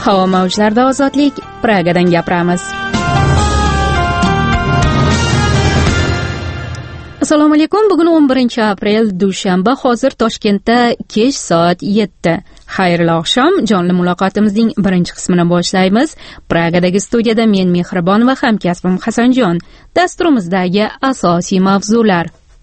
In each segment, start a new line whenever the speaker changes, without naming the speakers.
Havo mavjlarida ozodlik, Pragadan gapiramiz. Assalomu alaykum. Bugun 11 aprel dushanba. Hozir Toshkentda kech soat 7. Xayrli oqshom. Jonli muloqotimizning birinchi qismini boshlaymiz. Pragadagi studiyada men Mehribon va hamkasbim Hasanjon. Dasturimizdagi asosiy mavzular: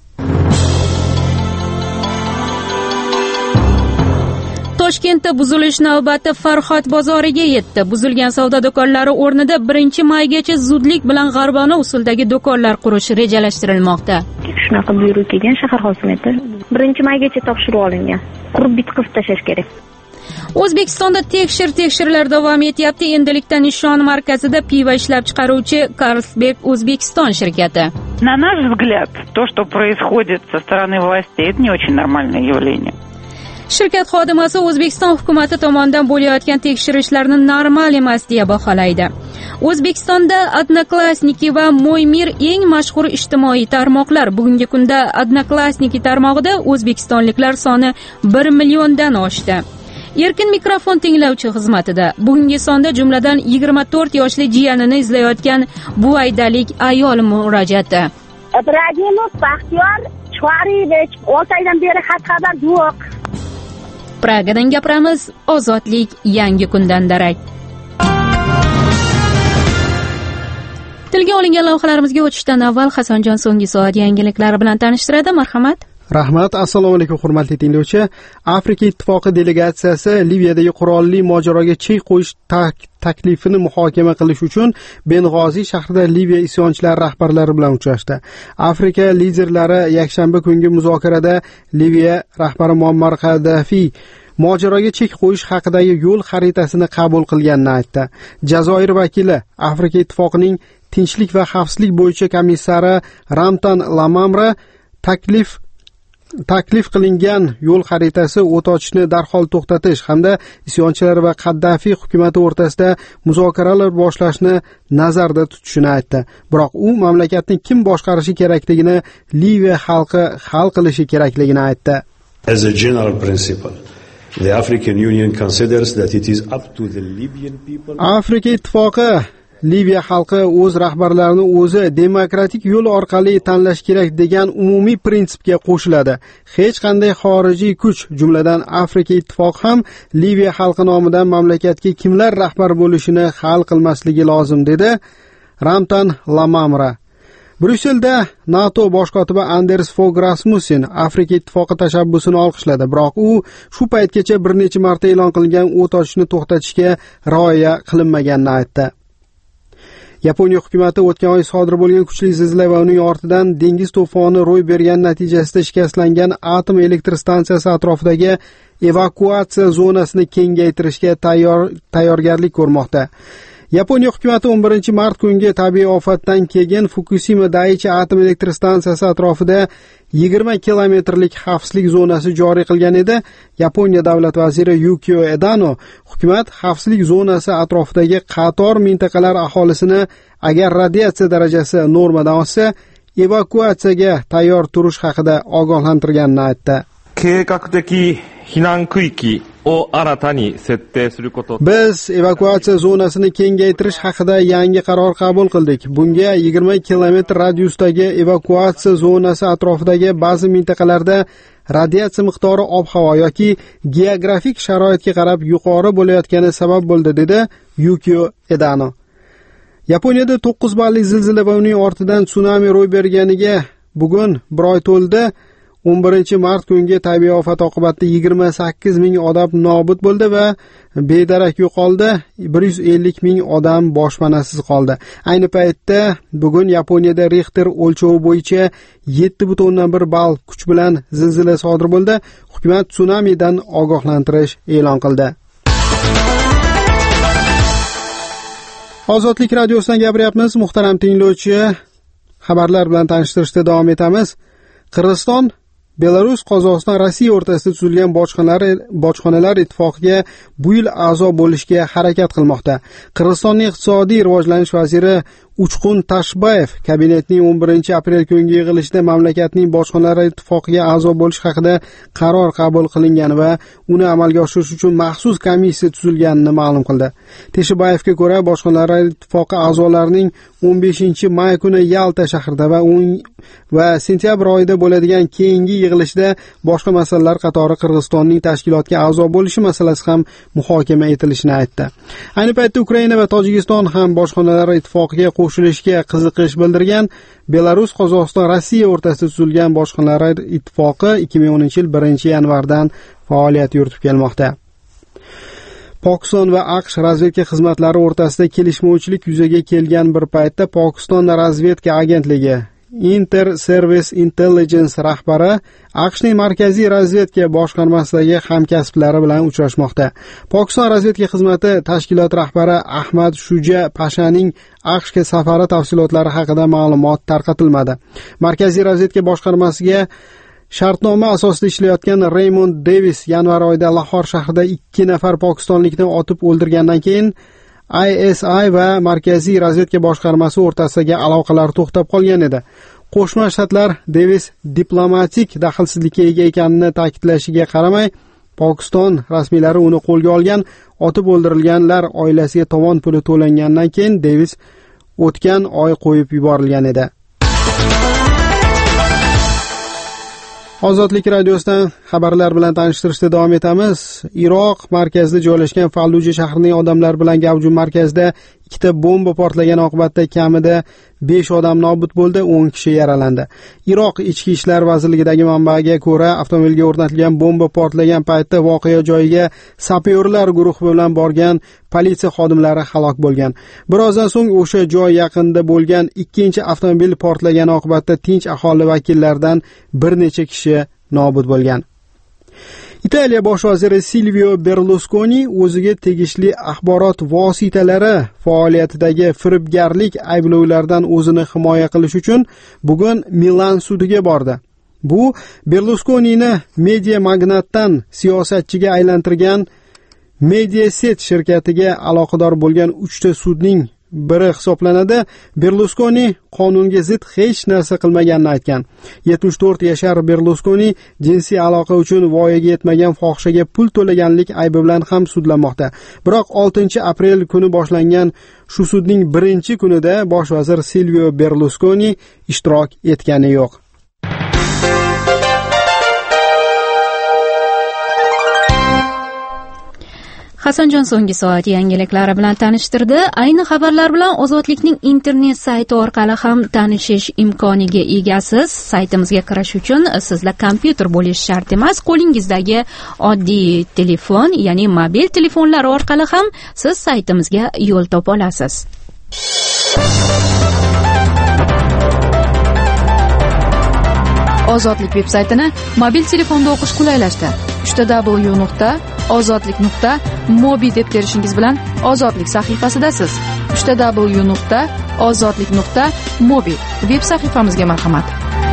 Toshkentda buzilish navbati Farhod bozoriga yetdi. Buzilgan savdo do'konlari o'rnida 1-maygacha zudlik bilan g'arbona usuldagi do'konlar qurish rejalashtirilmoqda.
Shunaqa buyruq kelgan shahar hokimiyati. 1-maygacha topshiriq olingan. Qurib bitkazib tashlash kerak.
O'zbekistonda tekshirlar davom etyapti. Endilikda Nishon markazida pivo ishlab chiqaruvchi Carlsberg O'zbekiston shirkati.
На наш взгляд, то, что происходит со стороны властей, это не очень нормальное явление.
Shirkat xodimasi O'zbekiston hukumati tomonidan bo'layotgan tekshirishlarni normal emas deya baholaydi. O'zbekistonda Odnoklassniki va Mo'ymir eng mashhur ijtimoiy tarmoqlar. Bugungi kunda Odnoklassniki tarmog'ida o'zbekistonliklar soni 1 milliondan oshdi. Erkin mikrofon tinglovchi xizmatida bugungi sonda jumladan 24 yoshli jiyanini izlayotgan buvaydalik ayol murojaati.
Ibragimov Baxtiyor Choriyevich 6 oydan beri xat-xabar yo'q.
Pragadan gapiramiz. Ozodlik yangi kundan darak. Tilga olingan lavhalarimizga o'tishdan avval Hasanjon so'nggi soat yangiliklari bilan tanishtiradi. Marhamat.
Rahmat. Assalomu alaykum hurmatli tinglovchi. Afrika ittifoqi delegatsiyasi Liviyadagi qurolli mojaroga chek qo'yish taklifini muhokama qilish uchun Beng'ozi shahrida Liviya isyonchilari rahbarlari bilan uchrashdi. Afrika liderlari yakshanba kungi muzokarada Liviya rahbari Muammar Qaddafi mojaroga chek qo'yish haqidagi yo'l xaritasini qabul qilganini aytdi. Jazoir vakili Afrika ittifoqining tinchlik va xavfsizlik bo'yicha komissari Ramtan Lamamra taklif qilingan yo'l xaritasi o't ochishni darhol to'xtatish hamda isyonchilar va Qaddafi hukumati o'rtasida muzokaralar boshlashni nazarda tutishini aytdi. Biroq u mamlakatni kim boshqarishi kerakligini Liviya xalqi hal qilishi kerakligini aytdi.
As a general principle, the African Union considers that it is up to the Libyan people.
Afrika ittifoqi Liviya xalqi o'z rahbarlarini o'zi demokratik yo'l orqali tanlash kerak degan umumiy prinsipga qo'shiladi. Hech qanday xorijiy kuch, jumladan Afrika ittifoqi ham Liviya xalqi nomidan mamlakatga kimlar rahbar bo'lishini hal qilmasligi lozim, dedi Ramtan Lamamra. Bryusselda NATO bosh kotibi Anders Fogh Rasmussen Afrika ittifoqi tashabbusini olqishladi, biroq u shu paytgacha bir necha marta e'lon qilingan o't ochishni to'xtatishga rioya qilinmaganini aytdi. Yaponiya hukumati o'tgan oy sodir bo'lgan kuchli zilzila va uning ortidan dengiz to'foni ro'y bergan natijasida shikastlangan atom elektr stansiyasi atrofidagi evakuatsiya zonasini kengaytirishga tayyorgarlik ko'rmoqda. Yaponiya hukumati 11 mart kungi tabiiy ofatdan keyin Fukushima Daiichi atom elektr stansiyasi atrofida 20 kilometrlik xavfsizlik zonasi joriy qilgan edi. Yaponiya davlat vaziri Yukio Edano hukumat xavfsizlik zonasi atrofidagi qator mintaqalar aholisini agar radiatsiya darajasi normadan oshsa, evakuatsiyaga tayyor turish haqida ogohlantirganini aytdi.
計画的避難区域を新たに設定すること。
Biz evakuatsiya zonasini kengaytirish haqida yangi qaror qabul qildik. Bunga 20 kilometr radiusdagi evakuatsiya zonasi atrofidagi ba'zi mintaqalarda radiatsiya miqdori ob-havo yoki geografik sharoitga qarab yuqori bo'layotgani sabab bo'ldi, dedi Yukio Edano. Yaponiyada 9 balli zilzila va uning ortidan tsunami ro'y berganiga bugun bir oy to'ldi. 11 mart kungi tabiiy ofat oqibatida 28 ming odam nobud bo'ldi va bedarak yo'qoldi. 150 ming odam boshpanasiz qoldi. Ayni paytda bugun Yaponiyada Richter o'lchovi bo'yicha 7.1 ball kuch bilan zilzila sodir bo'ldi. Hukumat tsunamidan ogohlantirish e'lon qildi. Ozodlik radiosidan gapiryapmiz. Muhtaram tinglovchi, xabarlar bilan tanishtirishda davom etamiz. Qirg'iziston Belarus, Qozog'iston, Rossiya o'rtasida tuzilgan bojxonalar ittifoqiga bu yil a'zo bo'lishga harakat qilmoqda. Qirg'izistonning iqtisodiy rivojlanish vaziri Uchqun Tashbayev kabinetning 11 aprel kungi yig'ilishida mamlakatning bojxonalar ittifoqiga a'zo bo'lish haqida qaror qabul qilingan va uni amalga oshirish uchun maxsus komissiya tuzilganini ma'lum qildi. Teshbayevga ko'ra, bojxonalar ittifoqi a'zolarining 15-may kuni Yalta shahrida va sentyabr oyida bo'ladigan keyingi yig'ilishda boshqa masalalar qatori Qirg'izistonning tashkilotga a'zo bo'lishi masalasi ham muhokama etilishini aytdi. Ayni paytda Ukraina va Tojikiston ham bojxonalar ittifoqiga qo'shilishga qiziqish bildirgan. Belarus, Qozog'iston, Rossiya o'rtasida tuzilgan bojxonalar ittifoqi 2010-yil 1-yanvardan faoliyat yuritib kelmoqda. Pokiston va AQSh razvedka xizmatlari o'rtasida kelishmovchilik yuzaga kelgan bir paytda Pokiston razvedka agentligi Inter-Service Intelligence rahbari AQShning markaziy razvedka boshqarmasidagi hamkasblari bilan uchrashmoqda. Pokiston razvedka xizmati tashkilot rahbari Ahmad Shuja Pashaning AQShga safari tafsilotlari haqida ma'lumot tarqatilmadi. Markaziy razvedka boshqarmasiga shartnoma asosida ishlayotgan Raymond Davis yanvar oyida Lahor shahrida 2 nafar pokistonlikni otib o'ldirgandan keyin ISI va Markaziy razvedka boshqarmasi o'rtasidagi aloqalar to'xtab qolgan edi. Qo'shma Shtatlar Davis diplomatik daxlsizlikka ega ekanini ta'kidlashiga qaramay, Pokiston rasmiylari uni qo'lga olgan. Otib o'ldirilganlar oilasiga tovon puli to'langandan keyin Davis o'tgan oy qo'yib yuborilgan edi. Ozodlik radiosidan xabarlar bilan tanishtirishda davom etamiz. Iroq markazida joylashgan Falluja shahrining odamlar bilan gavjum markazida 2 bomba portlagan oqibatda kamida 5 odam nobud bo'ldi, 10 kishi yaralandi. Iroq Ichki ishlar vazirligidagi manbaga ko'ra, avtomobilga o'rnatilgan bomba portlagan paytda voqea joyiga sapyorlar guruhi bilan borgan politsiya xodimlari halok bo'lgan. Birozdan so'ng o'sha joy yaqinida bo'lgan ikkinchi avtomobil portlagan oqibatda tinch aholi vakillaridan bir necha kishi nobud bo'lgan. Italiya bosh vaziri Silvio Berlusconi o'ziga tegishli axborot vositalari faoliyatidagi firibgarlik ayblovlaridan o'zini himoya qilish uchun bugun Milan sudiga bordi. Bu Berlusconini media magnatdan siyosatchiga aylantirgan Mediaset shirkatiga aloqador bo'lgan 3 ta sudning biri hisoblanadi. Berlusconi qonunga zid hech narsa qilmaganini aytgan. 74 yashar Berlusconi jinsiy aloqa uchun voyaga yetmagan fohishaga pul to'laganlik aybi bilan ham sudlanmoqda. Biroq 6 aprel kuni boshlangan shu sudning birinchi kunida bosh vazir Silvio Berlusconi ishtirok etgani yo'q.
Hasanjon so'nggi soat yangiliklari bilan tanishtirdi. Ayni xabarlar bilan Ozodlikning internet sayti orqali ham tanishish imkoniga egasiz. Saytimizga kirish uchun sizda kompyuter bo'lishi shart emas. Qo'lingizdagi oddiy telefon, ya'ni mobil telefonlar orqali ham siz saytimizga yo'l topa olasiz. Ozodlik veb-saytini mobil telefonda o'qish qulaylashdi. www.ozodlik.mobi deb terishingiz bilan Ozodlik sahifasidasiz. www.ozodlik.mobi veb sahifamizga marhamat.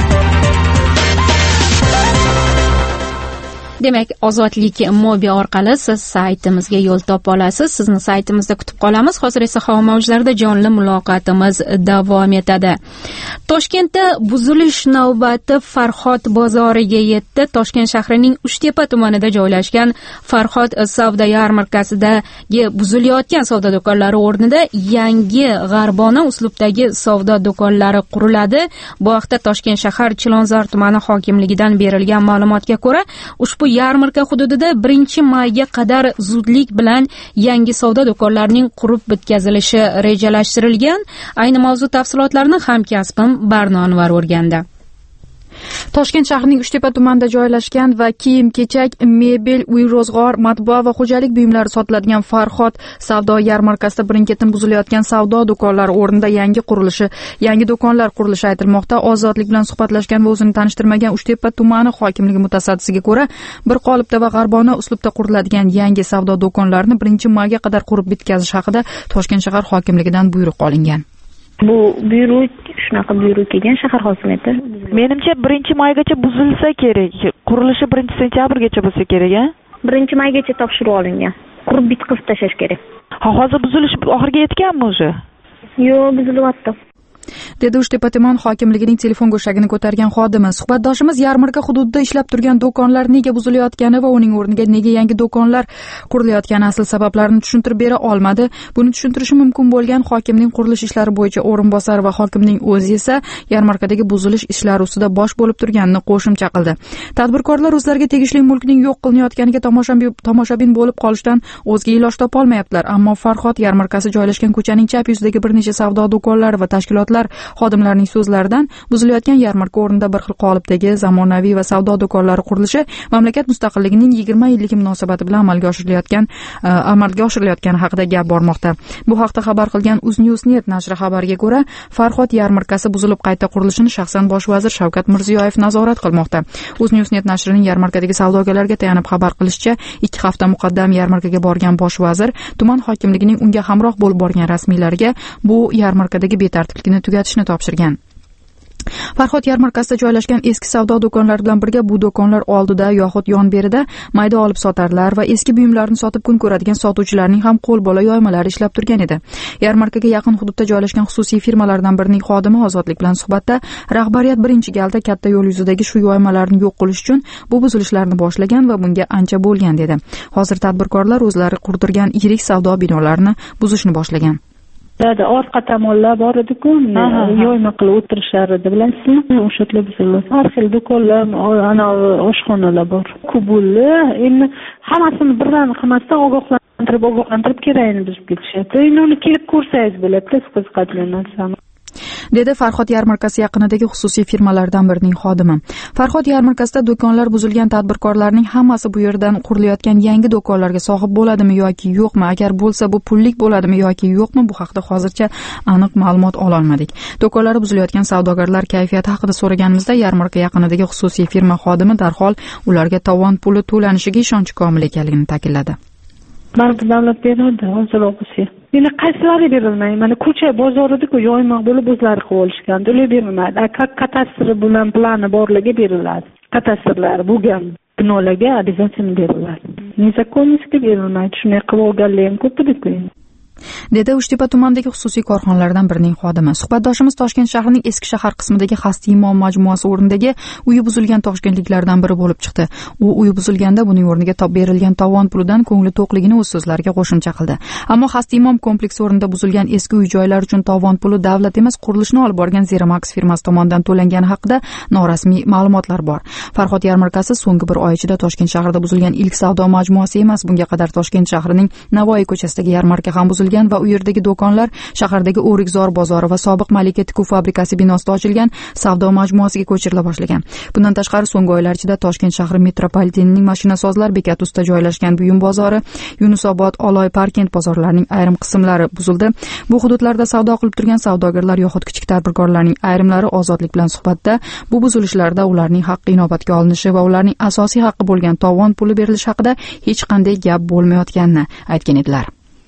Demak, Ozodlik mobi orqali siz saytimizga yo'l topa olasiz. Sizni saytimizda kutib qolamiz. Hozir esa havo mavjlarida jonli muloqotimiz davom etadi. Toshkentda buzilish navbati Farhod bozoriga yetdi. Toshkent shahrining Uchtepa tumanida joylashgan Farhod savdo yarmarkasidagi buzilayotgan savdo do'konlari o'rnida yangi g'arbona uslubdagi savdo do'konlari quriladi. Bu haqda Toshkent shahar Chilonzor tumani hokimligidan berilgan ma'lumotga ko'ra, ushbu yarmarka hududida 1-mayga qadar zudlik bilan yangi savdo do'konlarining qurib bitkazilishi rejalashtirilgan. Ayni mavzu tafsilotlarini hamkasbim Barno Anvar o'rgandi.
Toshkent shahrining Uchtepa tumanida joylashgan va kiyim-kechak, mebel, uy-ro'zg'or, matbaa va xo'jalik buyumlari sotiladigan Farhod savdo yarmarkasida birin-ketin buzilayotgan savdo do'konlari o'rnida yangi do'konlar qurilishi aytilmoqda. Ozodlik bilan suhbatlashgan va o'zini tanishtirmagan Uchtepa tumani hokimligi mutasaddisiga ko'ra, bir qolipda va g'arbona uslubda quriladigan yangi savdo do'konlarini 1-mayga qadar qurib bitkazish haqida Toshkent shahar hokimligidan buyruq olingan.
Bu buyruq shunaqa buyruq kelgan shahar hokimiyati.
Menimcha 1-maygacha buzilsa kerak. Qurilishi 1-sentyabrgacha bo'lsa kerak, a?
1-maygacha topshirib olingan. Qurib bitkazib tashlash kerak.
Hozir buzilish oxiriga yetganmi o'zi?
Yo'q, buzilyapti.
dedi Uchtepa tuman hokimligining telefon go'shagini ko'targan xodimi. Suhbatdoshimiz yarmarka hududida ishlab turgan do'konlar nega buzilayotgani va uning o'rniga nega yangi do'konlar qurilayotgani asl sabablarini tushuntirib bera olmadi. Buni tushuntirishi mumkin bo'lgan hokimning qurilish ishlari bo'yicha o'rinbosari va hokimning o'zi esa yarmarkadagi buzilish ishlari ustida bosh bo'lib turganini qo'shimcha qildi. Tadbirkorlar o'zlariga tegishli mulkning yo'q qilinayotganiga tomoshabin bo'lib qolishdan o'zga iloj topolmayaptilar. Ammo Farhod yarmarkasi joylashgan ko'chaning chap yuzidagi bir necha savdo do'konlari va tashkilotlar xodimlarining so'zlaridan buzilayotgan yarmarka o'rnida bir xil qolipdagi zamonaviy va savdo do'konlari qurilishi mamlakat mustaqilligining 20 yilligi munosabati bilan amalga oshirilayotgani haqida gap bormoqda. Bu haqda xabar qilgan UzNewsNet nashri xabariga ko'ra, Farhod yarmarkasi buzilib qayta qurilishini shaxsan bosh vazir Shavkat Mirziyoyev nazorat qilmoqda. UzNewsNet nashrining yarmarkadagi savdogarlarga tayanib xabar qilishicha, 2 hafta muqaddam yarmarkaga borgan bosh vazir tuman hokimligining unga hamroh bo'lib borgan rasmiylarga bu yarmarkadagi betartiblikni tugatishni topshirgan. Farhod yarmarkasida joylashgan eski savdo do'konlari bilan birga bu do'konlar oldida yoxud yon-berida mayda olib sotarlar va eski buyumlarni sotib kun ko'radigan sotuvchilarning ham qo'l-bola yoymalari ishlab turgan edi. Yarmarkaga yaqin hududda joylashgan xususiy firmalardan birining xodimi Ozodlik bilan suhbatda rahbariyat birinchi galda katta yo'l yuzidagi shu yoymalarni yo'q qilish uchun bu buzilishlarni boshlagan va bunga ancha bo'lgan dedi. Hozir tadbirkorlar o'zlari qurdirgan yirik savdo binolarini buzishni boshlagan.
Orqa tomonlar bor edi-ku, yoyma qilib o'tirishar edi, bilasizmi? O'shalar buzildi. Har xil do'konlar, ana oshxonalar bor. Kubulli, endi hammasini birdan qilmasdan ogohlantirib kerakni buzib ketishyapti. Endi uni kelib ko'rsangiz bo'ladi, qiziqadigan narsani.
dedi Farhod yarmarkasi yaqinidagi xususiy firmalardan birining xodimi. Farhod yarmarkasida do'konlar buzilgan tadbirkorlarning hammasi bu yerdan qurilayotgan yangi do'konlarga sohib bo'ladimi yoki yo'qmi? Agar bo'lsa, bu pullik bo'ladimi yoki yo'qmi? Bu haqda hozircha aniq ma'lumot ola olmadik. Do'konlar buzilayotgan savdogarlar kayfiyati haqida so'raganimizda yarmarka yaqinidagi xususiy firma xodimi darhol ularga tovon puli to'lanishiga ishonchi komil ekanligini ta'kidladi.
Baribir davlat beradi, hozir o'qisi. Endi qaysilari berilmaydi? Mana ko'cha bozorida-ku yoymoq bo'lib o'zlari qilib olishgan. Ular berilmaydi. Kadastri bilan plani borlarga beriladi. Kadastrlari bo'lgan binolarga обязательно beriladi. Nezakonniy berilmaydi. Shunday qilib olganlar ham ko'p edi-ku.
dedi Uchtepa tumanidagi xususiy korxonalardan birining xodimi. Suhbatdoshimiz Toshkent shahrining eski shahar qismidagi Xasti imom majmuasi o'rnidagi uyi buzilgan toshkentliklardan biri bo'lib chiqdi. U uyi buzilganda buning o'rniga berilgan tovon pulidan ko'ngli to'qligini o'z so'zlariga qo'shimcha qildi. Ammo Xasti imom kompleksi o'rnida buzilgan eski uy-joylar uchun tovon puli davlat emas, qurilishni olib borgan Zeramax firmasi tomonidan to'langani haqida norasmiy ma'lumotlar bor. Farhod yarmarkasi so'nggi bir oy ichida Toshkent shahrida buzilgan ilk savdo majmuasi emas. Bunga qadar Toshkent shahrining Navoiy ko'chasidagi yarmarka ham buzilgan va u yerdagi do'konlar shahardagi O'rikzor bozori va sobiq Malika tikuv fabrikasi binosida ochilgan savdo majmuasiga ko'chirila boshlagan. Bundan tashqari so'nggi oylar ichida Toshkent shahri metropolitenining mashinasozlar bekati ustida joylashgan buyum bozori, Yunusobod, Oloy, Parkent bozorlarining ayrim qismlari buzildi. Bu hududlarda savdo qilib turgan savdogarlar yoxud kichik tadbirkorlarning ayrimlari Ozodlik bilan suhbatda bu buzilishlarda ularning haqqi inobatga olinishi va ularning asosiy haqqi bo'lgan tovon puli berilishi haqida hech qanday gap bo'lmayotganini aytgan edilar.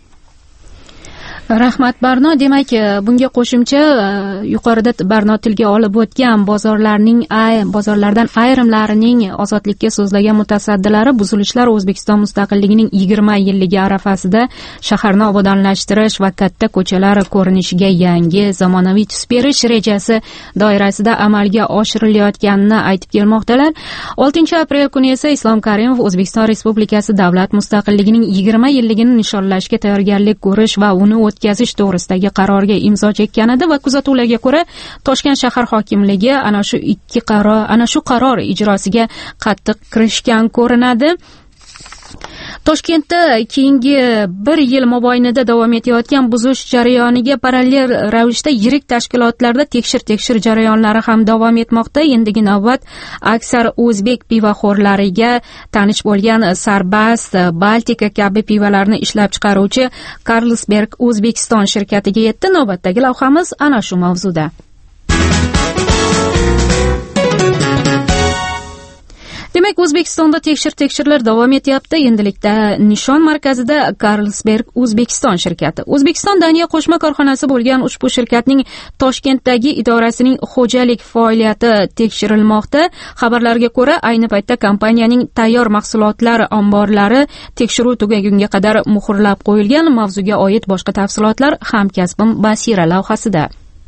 Rahmat Barno. Demak, bunga qo'shimcha yuqorida Barno tilga olib o'tgan bozorlardan ayrimlarining Ozodlikka so'zlagan mutasaddilari buzilishlar O'zbekiston mustaqilligining 20 yilligi arafasida shaharni obodonlashtirish va katta ko'chalar ko'rinishiga yangi zamonaviy tus berish rejasi doirasida amalga oshirilayotganini aytib kelmoqdalar. 6-aprel kuni esa Islom Karimov O'zbekiston Respublikasi davlat mustaqilligining 20 yilligini nishonlashga tayyorgarlik ko'rish va uni o'tkazish to'g'risidagi qarorga imzo chekkan edi va kuzatuvlarga ko'ra Toshkent shahar hokimligi ana shu qaror ijrosiga qattiq kirishgan ko'rinadi. Toshkentda keyingi 1 yil mobaynida davom etayotgan buzish jarayoniga parallel ravishda yirik tashkilotlarda tekshir jarayonlari ham davom etmoqda. Endigi navbat aksar o'zbek pivoxo'rlariga tanish bo'lgan Sarbast, Baltika kabi pivolarni ishlab chiqaruvchi Carlsberg O'zbekiston shirkatiga yetdi. Navbatdagi lavhamiz ana shu mavzuda. Demak, O'zbekiston O'zbekistonda tekshirishlar davom etyapti. Endilikda Nishon markazida Carlsberg Uzbekistan shirkati. O'zbekiston Daniya qo'shma korxonasi bo'lgan ushbu shirkatning Toshkentdagi idorasining xo'jalik faoliyati tekshirilmoqda. Xabarlarga ko'ra, ayni paytda kompaniyaning tayyor mahsulotlar omborlari tekshiruv tugagunga qadar muhrlab qo'yilgan. Mavzuga oid boshqa tafsilotlar Hamkasbim Basira lavhasida.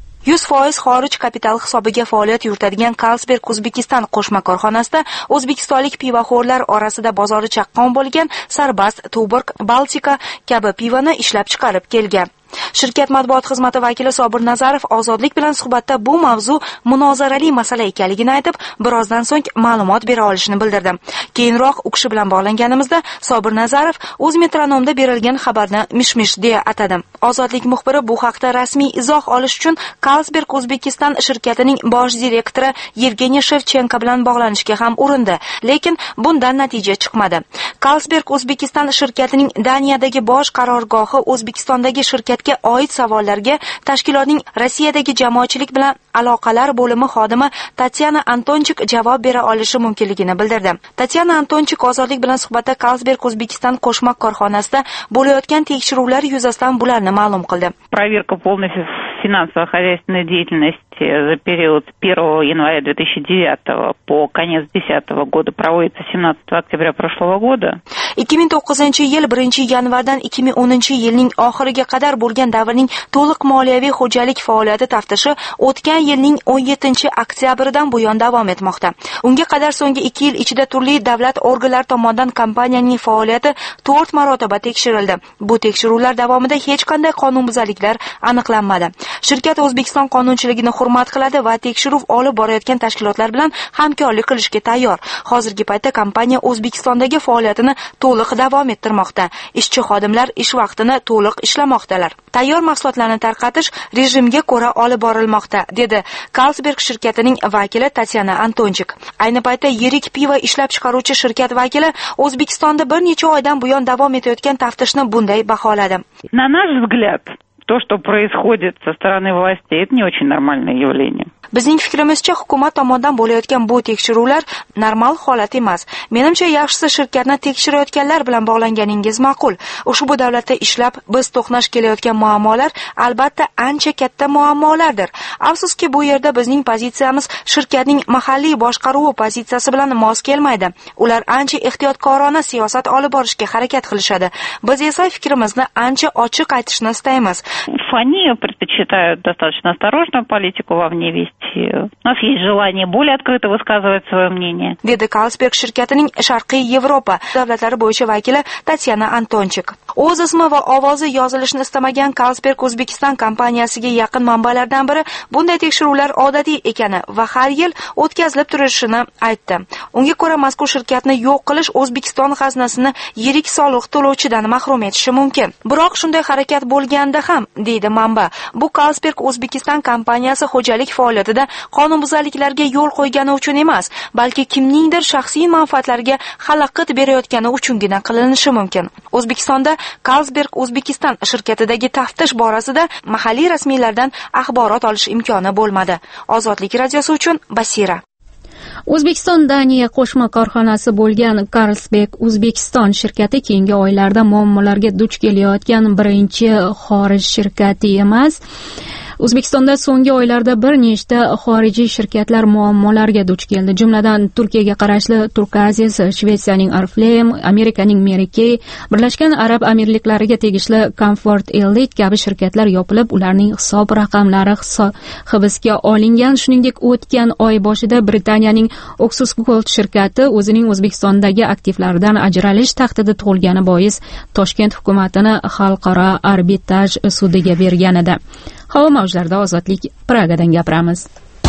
100% xorij kapital hisobiga faoliyat yuritadigan Carlsberg Uzbekistan qo'shma korxonasida o'zbekistonlik pivoxo'rlar orasida bozori chaqqon bo'lgan Sarbast, Tuborg, Baltika kabi pivoni ishlab chiqarib kelgan. Shirkat matbuot xizmati vakili Sobir Nazarov Ozodlik bilan suhbatda bu mavzu munozarali masala ekanligini aytib, birozdan so'ng ma'lumot bera olishini bildirdi. Keyinroq u kishi bilan bog'langanimizda Sobir Nazarov O'zmetronomda berilgan xabarni mish-mish deya atadi. Ozodlik muxbiri bu haqda rasmiy izoh olish uchun Carlsberg Uzbekistan shirkatining bosh direktori Yevgeniy Shevchenko bilan bog'lanishga ham urindi, lekin bundan natija chiqmadi. Carlsberg Uzbekistan shirkatining Daniyadagi bosh qarorgohi O'zbekistondagi shirkatga oid savollarga tashkilotning Rossiyadagi jamoatchilik bilan aloqalar bo'limi xodimi Tatyana Antonchik javob bera olishi mumkinligini bildirdi. Tatyana Antonchik Ozodlik bilan suhbatda Carlsberg Uzbekistan qo'shma korxonasida bo'layotgan tekshiruvlar yuzasidan bularni ma'lum qildi.
Проверка полностью финансово-хозяйственной деятельности за период с 1 января 2009 по конец 2010 года проводится 17 октября прошлого года.
2009-yil 1 yanvardan 2010-yilning oxiriga qadar bo'lgan davrning to'liq moliyaviy xo'jalik faoliyati taftishi o'tgan yilning 17-oktyabridan buyon davom etmoqda. Unga qadar so'nggi 2 yil ichida turli davlat organlari tomonidan kompaniyaning faoliyati 4 marotaba tekshirildi. Bu tekshiruvlar davomida hech qanday qonunbuzarliklar aniqlanmadi. Shirkat O'zbekiston qonunchiligini hurmat qiladi va tekshiruv olib borayotgan tashkilotlar bilan hamkorlik qilishga tayyor. Hozirgi paytda kompaniya O'zbekistondagi faoliyatini to'liq davom ettirmoqda. Ishchi xodimlar ish vaqtini to'liq ishlamoqdalar. Tayyor mahsulotlarni tarqatish rejimga ko'ra olib borilmoqda, dedi Carlsberg shirkatining vakili Tatyana Antonchik. Ayni paytda yirik pivo ishlab chiqaruvchi shirkat vakili O'zbekistonda bir necha oydan buyon davom etayotgan taftishni bunday baholadi.
На наш взгляд, то, что происходит со стороны властей, это не очень нормальное явление.
Bizning fikrimizcha, hukumat tomonidan bo'layotgan bu tekshiruvlar normal holat emas. Menimcha, yaxshisi shirkatni tekshirayotganlar bilan bog'langaningiz ma'qul. Ushbu davlatda ishlab biz to'qnash kelayotgan muammolar albatta ancha katta muammolardir. Afsuski, bu yerda bizning pozitsiyamiz shirkatning mahalliy boshqaruvi pozitsiyasi bilan mos kelmaydi. Ular ancha ehtiyotkorona siyosat olib borishga harakat qilishadi. Biz esa fikrimizni ancha ochiq aytishni istaymiz.
Они предпочитают достаточно осторожную политику во вневести. У нас есть желание более открыто высказывать свое мнение.
Dedi Carlsberg shirkatining Sharqiy Yevropa davlatlari bo'yicha vakili Tatyana Antonchik. O'z ismi va ovozi yozilishini istamagan Carlsberg Uzbekistan kompaniyasiga yaqin manbalardan biri bunday tekshiruvlar odatiy ekani va har yil o'tkazilib turishini aytdi. Unga ko'ra, mazkur shirkatni yo'q qilish O'zbekiston xazinasini yirik soliq to'lovchidan mahrum etishi mumkin. Biroq shunday harakat bo'lganda ham, deydi manba, bu Carlsberg Uzbekistan kompaniyasi xo'jalik faoliyatida qonunbuzarliklarga yo'l qo'ygani uchun emas, balki kimningdir shaxsiy manfaatlariga xalaqit berayotgani uchungina qilinishi mumkin. O'zbekistonda Carlsberg Uzbekistan shirkatidagi taftish borasida mahalliy rasmiylardan axborot olish imkoni bo'lmadi. Ozodlik radiosi uchun Basira.
O'zbekiston Daniya qo'shma korxonasi bo'lgan Carlsberg Uzbekistan shirkati keyingi oylarda muammolarga duch kelayotgan birinchi xorij shirkati emas. O'zbekistonda so'nggi oylarda bir nechta xorijiy shirkatlar muammolarga duch keldi. Jumladan Turkiyaga qarashli Turkazis, Shvetsiyaning Oriflame, Amerikaning Mary Kay, Birlashgan Arab Amirliklariga tegishli Comfort Elite kabi shirkatlar yopilib, ularning hisob raqamlari hibsga olingan. Shuningdek, o'tgan oy boshida Britaniyaning Oxus Gold shirkati o'zining O'zbekistondagi aktivlaridan ajralish tahdidi tug'ilgani bois Toshkent hukumatini xalqaro arbitraj sudiga bergan edi. Havo mavjlarida Ozodlik, Pragadan gapiramiz.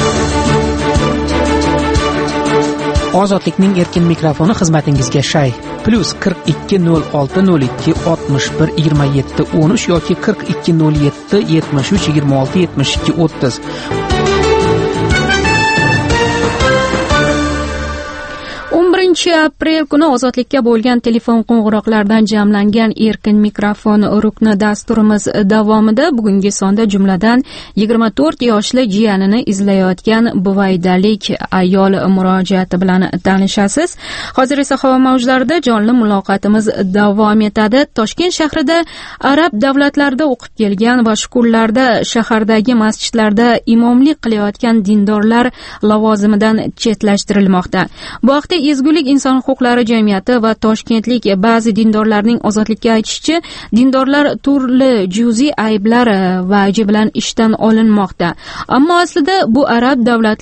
Ozodlikning erkin mikrofoni xizmatingizga shay. +420261612713 yoki 420773267230.
11 aprel kuni ozodlikka bo'lgan telefon qo'ng'iroqlardan jamlangan erkin mikrofon rukni dasturimiz davomida bugungi sonda jumladan 24 yoshli jiyanini izlayotgan buvaydalik ayol murojaati bilan tanishasiz. Hozir esa havo mavjlarida jonli muloqotimiz davom etadi. Toshkent shahrida arab davlatlarida o'qib kelgan va shu kunlarda shahardagi masjidlarda imomlik qilayotgan dindorlar lavozimidan chetlashtirilmoqda. Bu haqda Ezgulik inson huquqlari jamiyati va toshkentlik ba'zi dindorlarning ozodlikka aytishicha, dindorlar turli juziy ayblar vaji bilan ishdan olinmoqda. Ammo aslida bu arab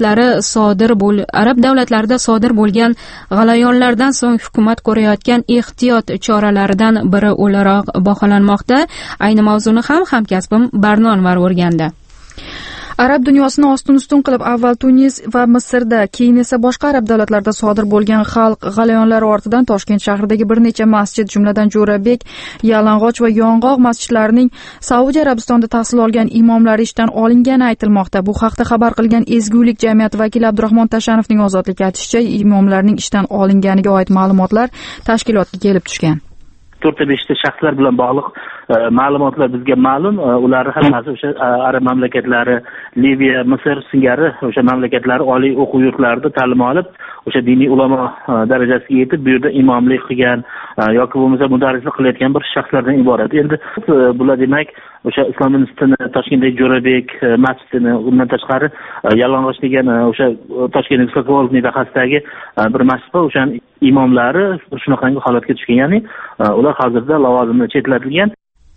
davlatlarida sodir bo'lgan g'alayonlardan so'ng hukumat ko'rayotgan ehtiyot choralaridan biri o'laroq baholanmoqda. Ayni mavzuni ham hamkasbim Barno Anvar o'rgandi. Arab dunyosini ostin-ustun qilib avval Tunis va Misrda, keyin esa boshqa arab davlatlarida sodir bo'lgan xalq g'alayonlari ortidan Toshkent shahridagi bir necha masjid, jumladan Jo'rabek, Yalang'och va Yong'oq masjidlarining Saudiya Arabistonida tahsil olgan imomlari ishdan olingani aytilmoqda. Bu haqda xabar qilgan Ezgulik jamiyati vakili Abdurahmon Tashanovning ozodlikka aytishicha, imomlarning ishdan olinganiga oid ma'lumotlar tashkilotga kelib tushgan.
4-5 shaxslar bilan bog'liq ma'lumotlar bizga ma'lum. Ular hammasi o'sha arab mamlakatlari, Liviya, Misr singari o'sha mamlakatlari oliy o'quv yurtlarida ta'lim olib, o'sha diniy ulamo darajasiga yetib, bu yerda imomlik qilgan yoki bo'lmasa mudarrislik qilayotgan bir shaxslardan iborat. Endi bular demak o'sha Islom institutini, Toshkentdagi Jo'rabek masjidini, undan tashqari Yalang'och degan o'sha Toshkentdagi Sokolov mintaqasidagi bir masjid bor. O'sha imomlari shunaqangi holatga tushgan, ya'ni ular hozirda lavozimdan chetlatilgan.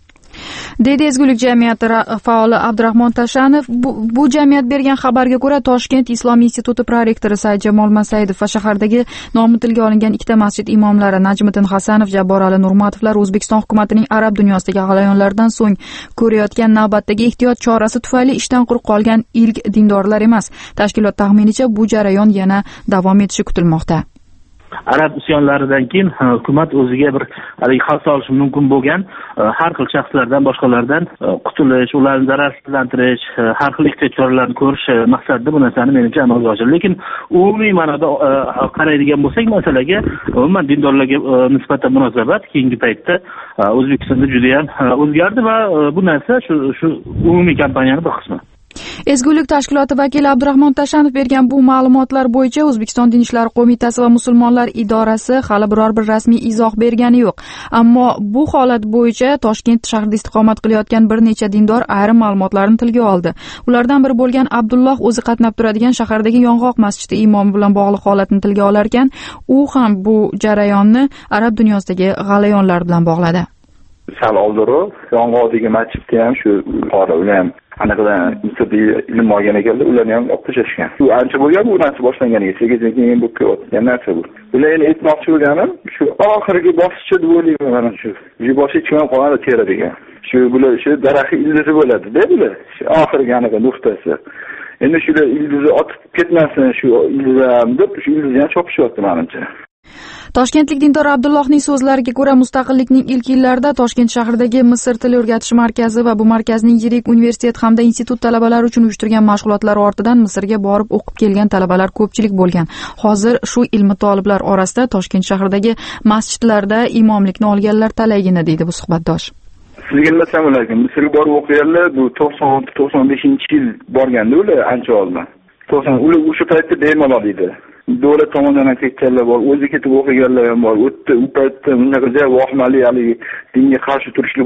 deydi Ezgulik jamiyati faoli Abdurahmon Tashanov. Bu jamiyat bergan xabarga ko'ra, Toshkent Islom instituti prorektori Saidjamol Masaidov va shahardagi nomi tilga olingan ikkita masjid imomlari Najmiddin Hasanov, Jabborali Nurmatovlar O'zbekiston hukumatining arab dunyosidagi g'alayonlardan so'ng ko'rayotgan navbatdagi ehtiyot chorasi tufayli ishdan quruq qolgan ilk dindorlar emas. Tashkilot taxminicha bu jarayon yana davom etishi kutilmoqda.
Arab isyonlaridan keyin hukumat o'ziga bir xavf solishi mumkin bo'lgan har xil shaxslardan, boshqalardan qutulish, ularni zararsizlantirish, har xil ehtiyot choralarini ko'rish maqsadida bu narsani menimcha amalga oshirdi. Lekin umumiy ma'noda qaraydigan bo'lsak, masalaga umuman dindorlarga nisbatan munosabat keyingi paytda O'zbekistonda juda ham o'zgardi va bu narsa shu umumiy kampaniyaning bir qismi.
Ezgulik tashkiloti vakili Abdurahmon Tashanov bergan bu ma'lumotlar bo'yicha O'zbekiston Din ishlari qo'mitasi va musulmonlar idorasi hali biror bir rasmiy izoh bergani yo'q. Ammo bu holat bo'yicha Toshkent shahrida istiqomat qilayotgan bir necha dindor ayrim ma'lumotlarni tilga oldi. Ulardan biri bo'lgan Abdulloh o'zi qatnab turadigan shahardagi Yong'oq masjidi imomi bilan bog'liq holatni tilga olar ekan, u ham bu jarayonni arab dunyosidagi g'alayonlar bilan bog'ladi.
Sal oldinroq Yong'oqdagi masjidga ham shu ular ham anaqadan institutda ilm olgan ekanlar, ularni ham olib tashlashgan. Shu ancha bo'lgan, bu narsa boshlanganiga 8 yil keyin bo'lib ketgan narsa bu. Ularni aytmoqchi bo'lganim, shu oxirgi bosqichi deb o'ylayman mana shu. Bu bosqich ham qoladi teradigan. Shu bular shu daraxt ildizi bo'ladi-da bular. Shu oxirgi anaqa nuqtasi. Endi shular ildizi otib ketmasin, shu ildizni deb shu ildizni ham chopishyapti menimcha.
Toshkentlik dindor Abdullohning so'zlariga ko'ra, mustaqillikning ilk yillarida Toshkent shahridagi Misr tili o'rgatish markazi va bu markazning yirik universitet hamda institut talabalari uchun uyushtirgan mashg'ulotlari ortidan Misrga borib o'qib kelgan talabalar ko'pchilik bo'lgan. Hozir shu ilmi toliblar orasida Toshkent shahridagi masjidlarda imomlikni olganlar talaygina, deydi bu suhbatdosh.
Sizga nima bo'larkan? Misrga borib o'qiganlar bu 90-95-yil borganda ular ancha oldin. 90 ular o'sha paytda bemalol edi. Davlat tomonidan ketganlar bor, o'zi ketib o'qiganlar ham bor. U paytda bunaqa vahimali, ya'ni dinga qarshi turishli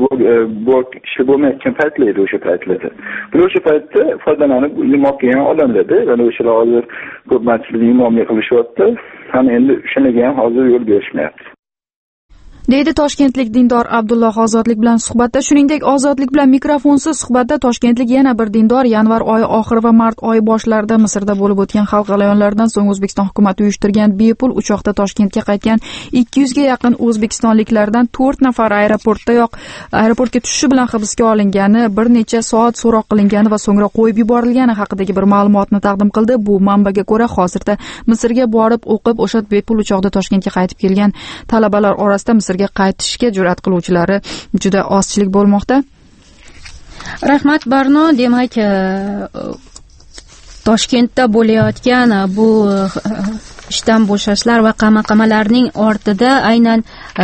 ishi bo'lmayotgan paytlar edi o'sha paytlarda. Bular o'sha paytda foydalanib ilm olgan odamlar-da, ya'ni o'shalar hozir ko'pchilik imomlik qilishyapti. Ham endi shunga ham hozir yo'l berishmayapti.
deydi toshkentlik dindor Abdulloh Ozodlik bilan suhbatda. Shuningdek, Ozodlik bilan mikrofonsiz suhbatda toshkentlik yana bir dindor yanvar oyi oxiri va mart oyi boshlarida Misrda bo'lib o'tgan xalq g'alayonlaridan so'ng O'zbekiston hukumati uyushtirgan bepul uchoqda Toshkentga qaytgan 200 ga yaqin o'zbekistonliklardan 4 nafar aeroportga tushishi bilan hibsga olingani, bir necha soat so'roq qilingani va so'ngra qo'yib yuborilgani haqidagi bir ma'lumotni taqdim qildi. Bu manbaga ko'ra, hozirda Misrga borib o'qib, o'sha bepul uchoqda Toshkentga qaytib kelgan talabalar orasida Misrga qaytishga jur'at qiluvchilari juda ozchilik bo'lmoqda.
Rahmat Barno, demak Toshkentda bo'layotgan bu ishdan bo'shashlar va qamaqamalarning ortida aynan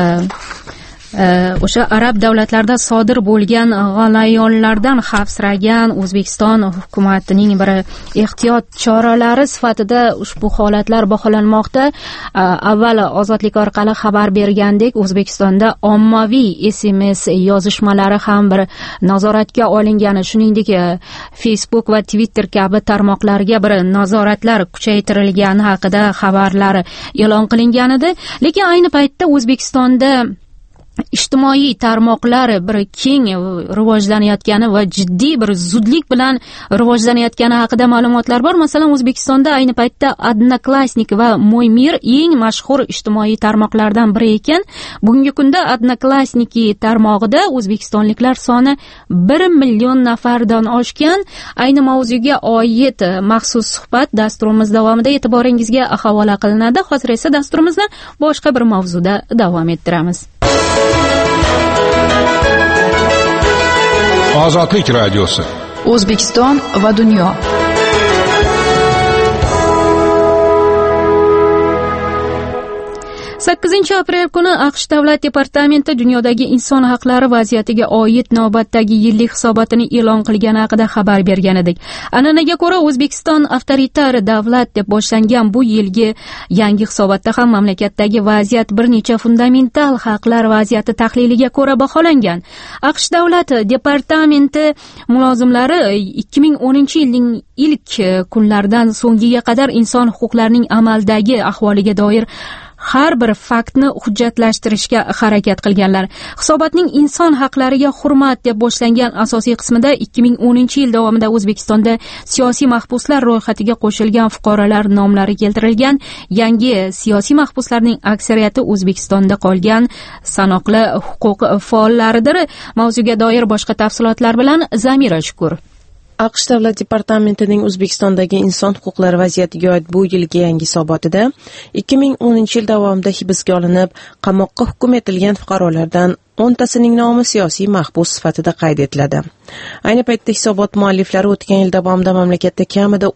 o'sha arab davlatlarida sodir bo'lgan g'alayonlardan xavfsiragan O'zbekiston hukumatining bir ehtiyot choralari sifatida ushbu holatlar baholanmoqda. Avval Ozodlik orqali xabar bergandek, O'zbekistonda ommaviy SMS yozishmalari ham bir nazoratga olingani, shuningdek Facebook va Twitter kabi tarmoqlarga bir nazoratlar kuchaytirilgani haqida xabarlar e'lon qilingan edi. Lekin ayni paytda O'zbekistonda ijtimoiy tarmoqlar bir keng rivojlanayotgani va jiddiy bir zudlik bilan rivojlanayotgani haqida ma'lumotlar bor. Masalan, O'zbekistonda ayni paytda Odnoklassnik va Mo'ymir eng mashhur ijtimoiy tarmoqlardan biri ekan. Bugungi kunda Odnoklassniki tarmog'ida o'zbekistonliklar soni 1 million nafardan oshgan. Ayni mavzuga oid maxsus suhbat dasturimiz davomida e'tiboringizga havola qilinadi. Hozir esa dasturimizni boshqa bir mavzuda davom ettiramiz.
Ozodlik radiosi.
O'zbekiston va dunyo.
8 aprel kuni AQSh Davlat departamenti dunyodagi inson haqlari vaziyatiga oid navbatdagi yillik hisobotini e'lon qilgani haqida xabar bergan edik. An'anaga ko'ra O'zbekiston avtoritar davlat deb boshlangan bu yilgi yangi hisobotda ham mamlakatdagi vaziyat bir necha fundamental haqlar vaziyati tahliliga ko'ra baholangan. AQSh Davlat departamenti mulozimlari 2010-yilning ilk kunlaridan so'nggiga qadar inson huquqlarining amaldagi ahvoliga doir har bir faktni hujjatlashtirishga harakat qilganlar. Hisobotning inson haqlariga hurmat deb boshlangan asosiy qismida 2010-yil davomida O'zbekistonda siyosiy mahbuslar ro'yxatiga qo'shilgan fuqarolar nomlari keltirilgan. Yangi siyosiy mahbuslarning aksariyati O'zbekistonda qolgan sanoqli huquq faollaridir. Mavzuga doir boshqa tafsilotlar bilan Zamira Shukur.
AQSh Davlat departamentining O'zbekistondagi inson huquqlari vaziyatiga oid bu yilgi yangi hisobotida 2010-yil davomida hibsga olinib, qamoqqa hukm etilgan fuqarolardan 10tasining nomi siyosiy mahbus sifatida qayd etiladi. Ayni paytda hisobot mualliflari o'tgan yil davomida mamlakatda kamida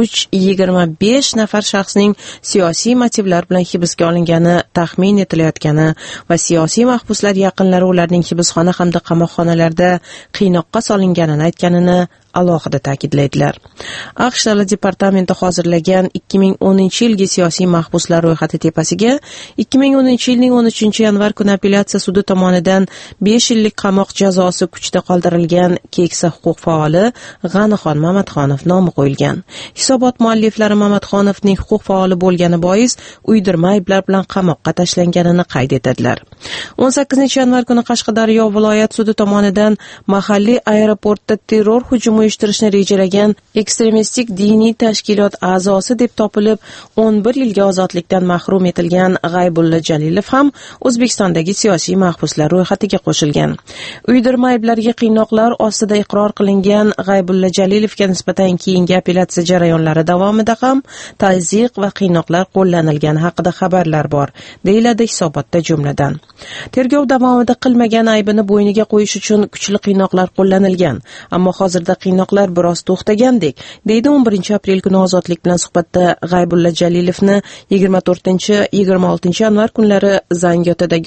13-25 nafar shaxsning siyosiy motivlar bilan hibsga olingani taxmin etilayotgani va siyosiy mahbuslar yaqinlari ularning hibsxona hamda qamoqxonalarda qiynoqqa solinganini aytganini alohida ta'kidlaydilar. AQSh Davlat departamenti hozirlagan 2010-yilgi siyosiy mahbuslar ro'yxati tepasiga 2010-yilning 13-yanvar kuni apellyatsiya sudi tomonidan 5 yillik qamoq jazosi kuchda qoldirilgan keksa huquq faoli G'anixon Mamatxonov nomi qo'yilgan. Hisobot mualliflari Mamatxonovning huquq faoli bo'lgani bois uydirma ayblar bilan qamoqqa tashlanganini qayd etadilar. 18-yanvar kuni Qashqadaryo viloyat sudi tomonidan mahalliy aeroportda terror hujumi uyushtirishni rejalagan ekstremistik diniy tashkilot a'zosi deb topilib 11 yilga ozodlikdan mahrum etilgan G'aybulla Jalilov ham O'zbekistondagi siyosiy mahbuslar ro'yxatiga qo'shilgan. Uydirma ayblarga qiynoqlar ostida iqror qilingan G'aybulla Jalilovga nisbatan keyingi apellyatsiya jarayonlari davomida ham tazyiq va qiynoqlar qo'llanilgani haqida xabarlar bor, deyiladi hisobotda jumladan. Tergov davomida qilmagan aybini bo'yniga qo'yish uchun kuchli qiynoqlar qo'llanilgan, ammo hozirda qiynoqlar biroz to'xtagandek, deydi 11 aprel kuni Ozodlik bilan suhbatda G'aybulla Jalilovni 24-26 yanvar kunlari Zangiotadagi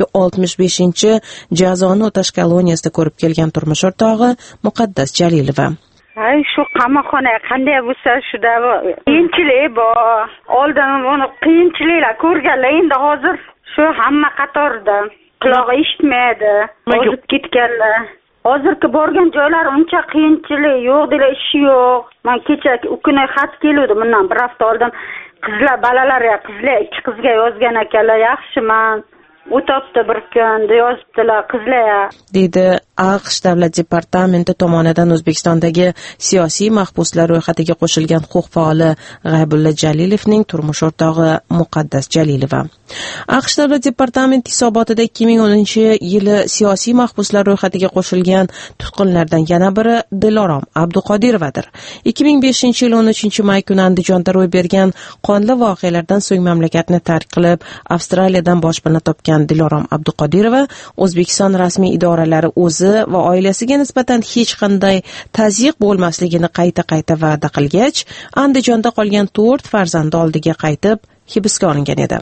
65-jazoni o'tash koloniyasida ko'rib kelgan turmush o'rtog'i Muqaddas Jalilova.
Ay, shu qamoqxonaga qanday bo'lsa shunda qiyinchilik bor. Oldin uni qiyinchiliklar ko'rganlar, endi hozir shu hamma qatorda qulog'i eshitmaydi, o'zib ketganlar. Hozirgi borgan joylar uncha qiyinchilik yo'q, deylar, ishi yo'q. Men kecha u kuni xat keluvdi, bundan bir hafta oldin qizlar, balalarga, qizlar 2 qizga yozgan ekanlar, yaxshiman. O'tibdi bir kun yozibdilar qizlar,
deydi AQSh Davlat departamenti tomonidan O'zbekistondagi siyosiy mahbuslar ro'yxatiga qo'shilgan huquq faoli G'aybulla Jalilovning turmush o'rtog'i Muqaddas Jalilova. AQSh Davlat departamenti hisobotida 2010-yili siyosiy mahbuslar ro'yxatiga qo'shilgan tutqunlardan yana biri Dilorom Abduqodirovadir. 2005-yil 13-may kuni Andijonda ro'y bergan qonli voqealardan so'ng mamlakatni tark qilib, Avstraliyadan boshpana topgan Dilorom Abduqodirova O'zbekiston rasmiy idoralari o'zi va oilasiga nisbatan hech qanday tazyiq bo'lmasligini qayta va'da qilgach, Andijonda qolgan 4 farzandi oldiga qaytib hibsga olingan edi.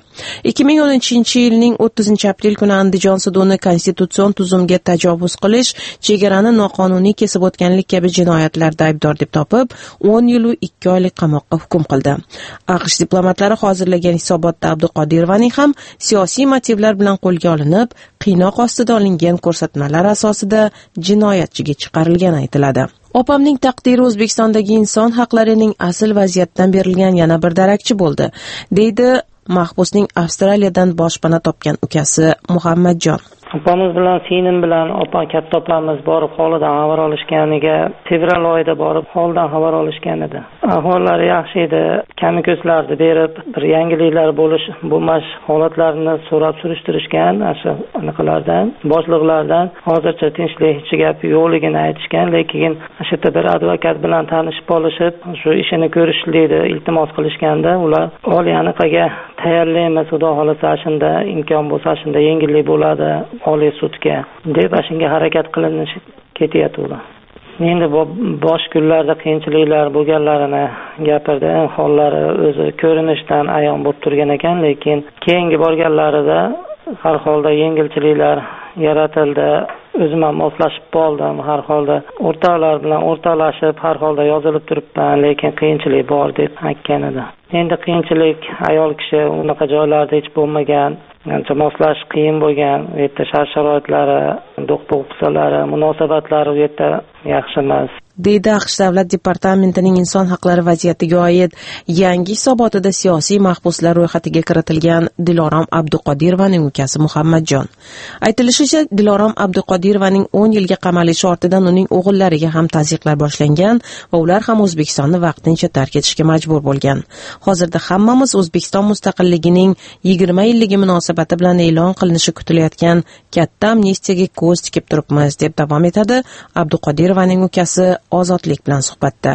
2013-yilning 30-aprel kuni Andijon sudini konstitutsion tuzumga tajovuz qilish, chegarani noqonuniy kesib o'tganlik kabi jinoyatlarda aybdor deb topib, 10 yil va 2 oylik qamoqqa hukm qildi. AQSh diplomatlari hozirlagan hisobotda Abduqodirovaning ham siyosiy motivlar bilan qo'lga olinib, qiynoq ostida olingan ko'rsatmalar asosida jinoyatchiga chiqarilgani aytiladi. Opamning taqdiri O'zbekistondagi inson haqlarining asl vaziyatdan berilgan yana bir darakchi bo'ldi, deydi mahbusning Avstraliyadan boshpana topgan ukasi Muhammadjon.
Opamiz bilan singlim bilan katta opamiz borib holidan xabar olishganiga fevral oyida borib holidan xabar olishgan edi. Ahvollari yaxshi edi. Kamiko'zlarni berib, bir yangiliklar bo'lmash holatlarini so'rab surishtirishgan, anaqalardan, boshliqlardan hozircha tinchlik hech gap yo'qligini aytishgan, lekin shu yerda bir advokat bilan tanishib olishib, shu ishini ko'rishlikni iltimos qilishganda, ular oliy anaqaga tayyorlaymiz, xudo xolasa shunda imkon bo'lsa shunda yengillik bo'ladi oliy sudga deb shunga harakat qilinishi ketyapti. Endi bosh kunlarda qiyinchiliklar bo'lganlarini gapirdi. Hollari o'zi ko'rinishdan ayon bo'lib turgan ekan, lekin keyingi borganlarida har holda yengilchiliklar yaratildi. O'zim ham moslashib qoldim. Har holda o'rtoqlar bilan o'rtoqlashib, har holda yozilib turibman, lekin qiyinchilik bor deb aytgan edi. Endi qiyinchilik ayol kishi unaqa joylarda hech bo'lmagan, ancha moslash qiyin bo'lgan. U yerda shart-sharoitlari, do'q-po'pisalari, munosabatlari u yerda yaxshi emas.
deydi AQSh Davlat departamentining inson haqlari vaziyatiga oid yangi hisobotida siyosiy mahbuslar ro'yxatiga kiritilgan Dilorom Abduqodirovaning ukasi Muhammadjon. Aytilishicha, Dilorom Abduqodirovaning 10 yilga qamalishi ortidan uning o'g'illariga ham tazyiqlar boshlangan va ular ham O'zbekistonni vaqtincha tark etishga majbur bo'lgan. Hozirda hammamiz O'zbekiston mustaqilligining 20 yilligi munosabati bilan e'lon qilinishi kutilayotgan katta amnistiyaga ko'z tikib turibmiz, deb davom etadi Abduqodirovaning ukasi Ozodlik bilan suhbatda.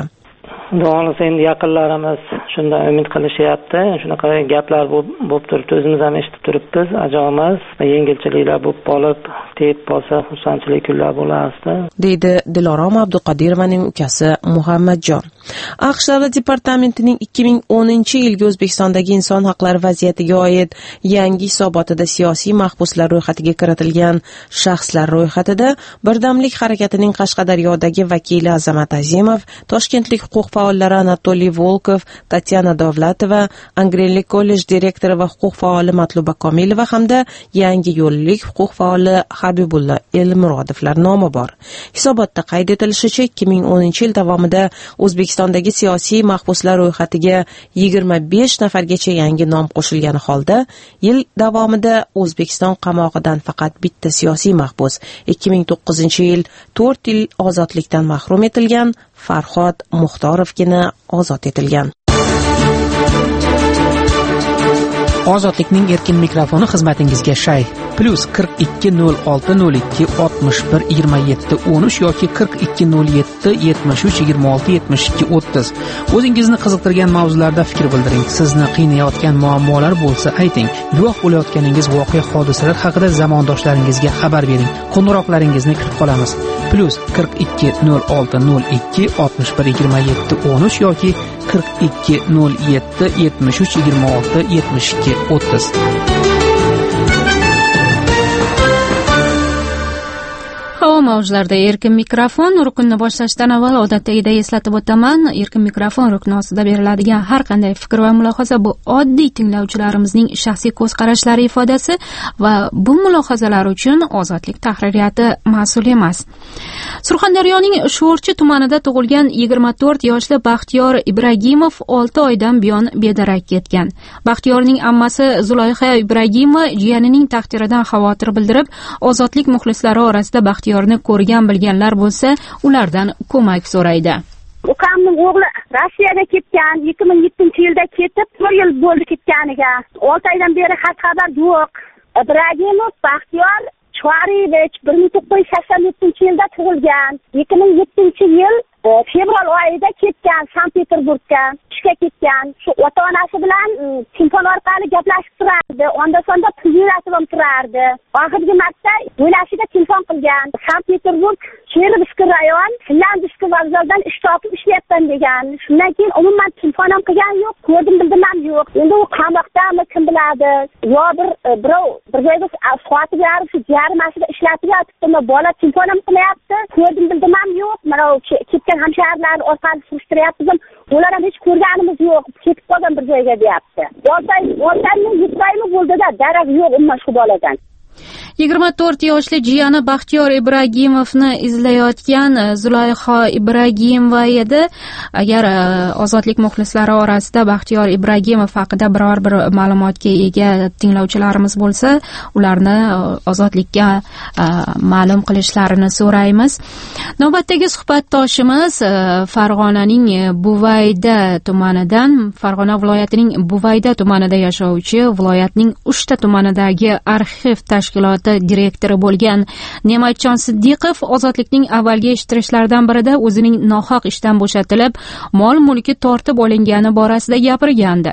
Xudo endi yaqinlarimiz shundan umid qilishyapti. Shunaqa gaplar bo'lib turibdi, o'zimiz ham eshitib turibmiz. Ajoyib yengilchiliklar bo'lib qolib, tep bo'lsa xursandchilik kunlar bo'lardi, deydi
Dilorom Abduqodirovaning ukasi Muhammadjon. AQSh Davlat departamentining 2010-yilgi O'zbekistondagi inson haqlari vaziyatiga oid yangi hisobotida siyosiy mahbuslar ro'yxatiga kiritilgan shaxslar ro'yxatida Birdamlik harakatining Qashqadaryodagi vakili Azamat Azimov, toshkentlik huquq faollari Anatoliy Volkov, Tatyana Dovlatova, Angrenlik kollej direktori va huquq faoli Matluba Komilova hamda yangi yo'llik huquq faoli Habibulla Elmurodovlar nomi bor. Hisobotda qayd etilishicha, 2010-yil davomida O'zbekistondagi siyosiy mahbuslar ro'yxatiga 25 nafargacha yangi nom qo'shilgani holda, yil davomida O'zbekiston qamog'idan faqat bitta siyosiy mahbus 2009-yil 4 yil ozodlikdan mahrum etilgan Farhod Muxtorovgina ozod etilgan.
Ozodlikning erkin mikrofoni xizmatingizga shay. Plus 4202612713 yoki 420773267230. O'zingizni qiziqtirgan mavzularda fikr bildiring. Sizni qiynayotgan muammolar bo'lsa ayting. Guvoh bo'layotganingiz voqea hodisalar haqida zamondoshlaringizga xabar bering. Qo'ng'iroqlaringizni kutib qolamiz. Plus 420602612713 yoki 420773267230.
Havo mavjlarida erkin mikrofon ruknini boshlashdan avval odatdagidek eslatib o'taman. Erkin mikrofon rukni ostida beriladigan har qanday fikr va mulohaza bu oddiy tinglovchilarimizning shaxsiy ko'z qarashlari ifodasi va bu mulohazalar uchun Ozodlik tahririyati mas'ul emas. Surxondaryoning Sho'rchi tumanida tug'ilgan 24 yoshli Baxtiyor Ibragimov 6 oydan buyon bedarak ketgan. Baxtiyorning ammasi Zulayxa Ibragimova jiyanining taqdiridan xavotir bildirib, Ozodlik muxlislari orasida Baxtiyorni ko'rgan bilganlar bo'lsa, ulardan ko'mak so'raydi.
Ukamning o'g'li Rossiyaga ketgan, 2007-yilda ketib, 1 yil bo'ldi ketganiga. 6 oydan beri xabar yo'q. Ibragimov Baxtiyor Chvarivich 1987-yilda tug'ilgan. 2007-yil fevral oyida ketgan, Sankt-Peterburgga ishga ketgan. Shu ota-onasi bilan telefon orqali gaplashib turardi. turardi, onda sonda pul yuratib ham turardi. Oxirgi marta o'lashiga telefon qilgan. Sankt-Peterburg, Chernovskiy rayon, Finlandiyskiy vokzaldan ish topib ishlayapman degan. Shundan keyin umuman telefon ham qilgan yo'q, ko'rdim bildim ham yo'q. Endi u qamoqdami, kim biladi? Yo birov bir joyda soatib yarib, yarmashida ishlatib yotibdimi, bola telefon ham qilyapti, ko'rdim bildim ham yo'q. Mana ketgan hamshahrilar orqali surishtiryapmiz, ular ham hech ko'rganimiz yo'q, ketib qolgan bir joyga deyapti. 7 oymi bo'ldi-da, darak yo'q umuman shu boladan.
24 yoshli jiyani Baxtiyor Ibragimovni izlayotgan Zulayho Ibragimova edi. Agar ozodlik muxlislari orasida Baxtiyor Ibragimov haqida biror bir ma'lumotga ega tinglovchilarimiz bo'lsa, ularni ozodlikka ma'lum qilishlarini so'raymiz. Navbatdagi suhbatdoshimiz Farg'onaning Buvayda tumanidan, Farg'ona viloyatining Buvayda tumanida yashovchi, viloyatning 3 ta tumanidagi arxiv tashkiloti direktori bo'lgan Ne'matjon Siddiqov ozodlikning avvalgi eshittirishlaridan birida o'zining nohaq ishdan bo'shatilib, mol-mulki tortib olingani borasida gapirgandi.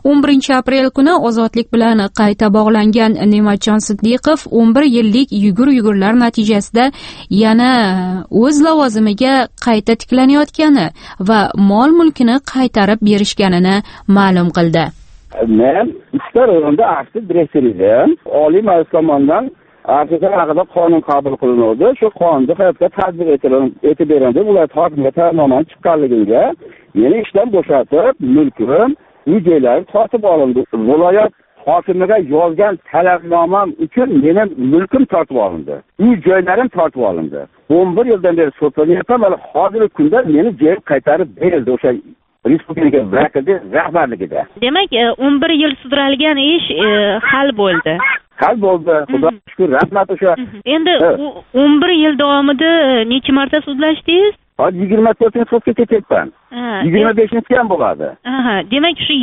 11 aprel kuni ozodlik bilan qayta bog'langan Ne'matjon Siddiqov 11 yillik yugur-yugurlar natijasida yana o'z lavozimiga qayta tiklanayotgani va mol-mulkini qaytarib berishganini ma'lum qildi.
Men ishlar o'rinda aktiv direktor edim. Oliy Majlis tomonidan arxivlar haqida qonun qabul qilinadi. Shu qonunni hayotga tatbiq etib berildi. Viloyat hokimiga tayinnomam chiqqanligiga meni ishdan bo'shatib, mulkim, uy-joylarim tortib olindi. Viloyat hokimiga yozgan talabnomam uchun mening mulkim tortib olindi. Uy-joylarim tortib olindi. 11 yildan beri sudlanyapman va hozirgi kunda meni joyim qaytarib berildi o'sha Respublika rahbarligida.
Demak, 11 yil sudralgan ish hal bo'ldi.
Hal bo'ldi. Xudo shukr, rahmat o'sha.
Endi 11 yil davomida necha marta sudlashdingiz?
Hozir 24 sudga ketyapman. 25-chi ham bo'ladi.
Demak, shu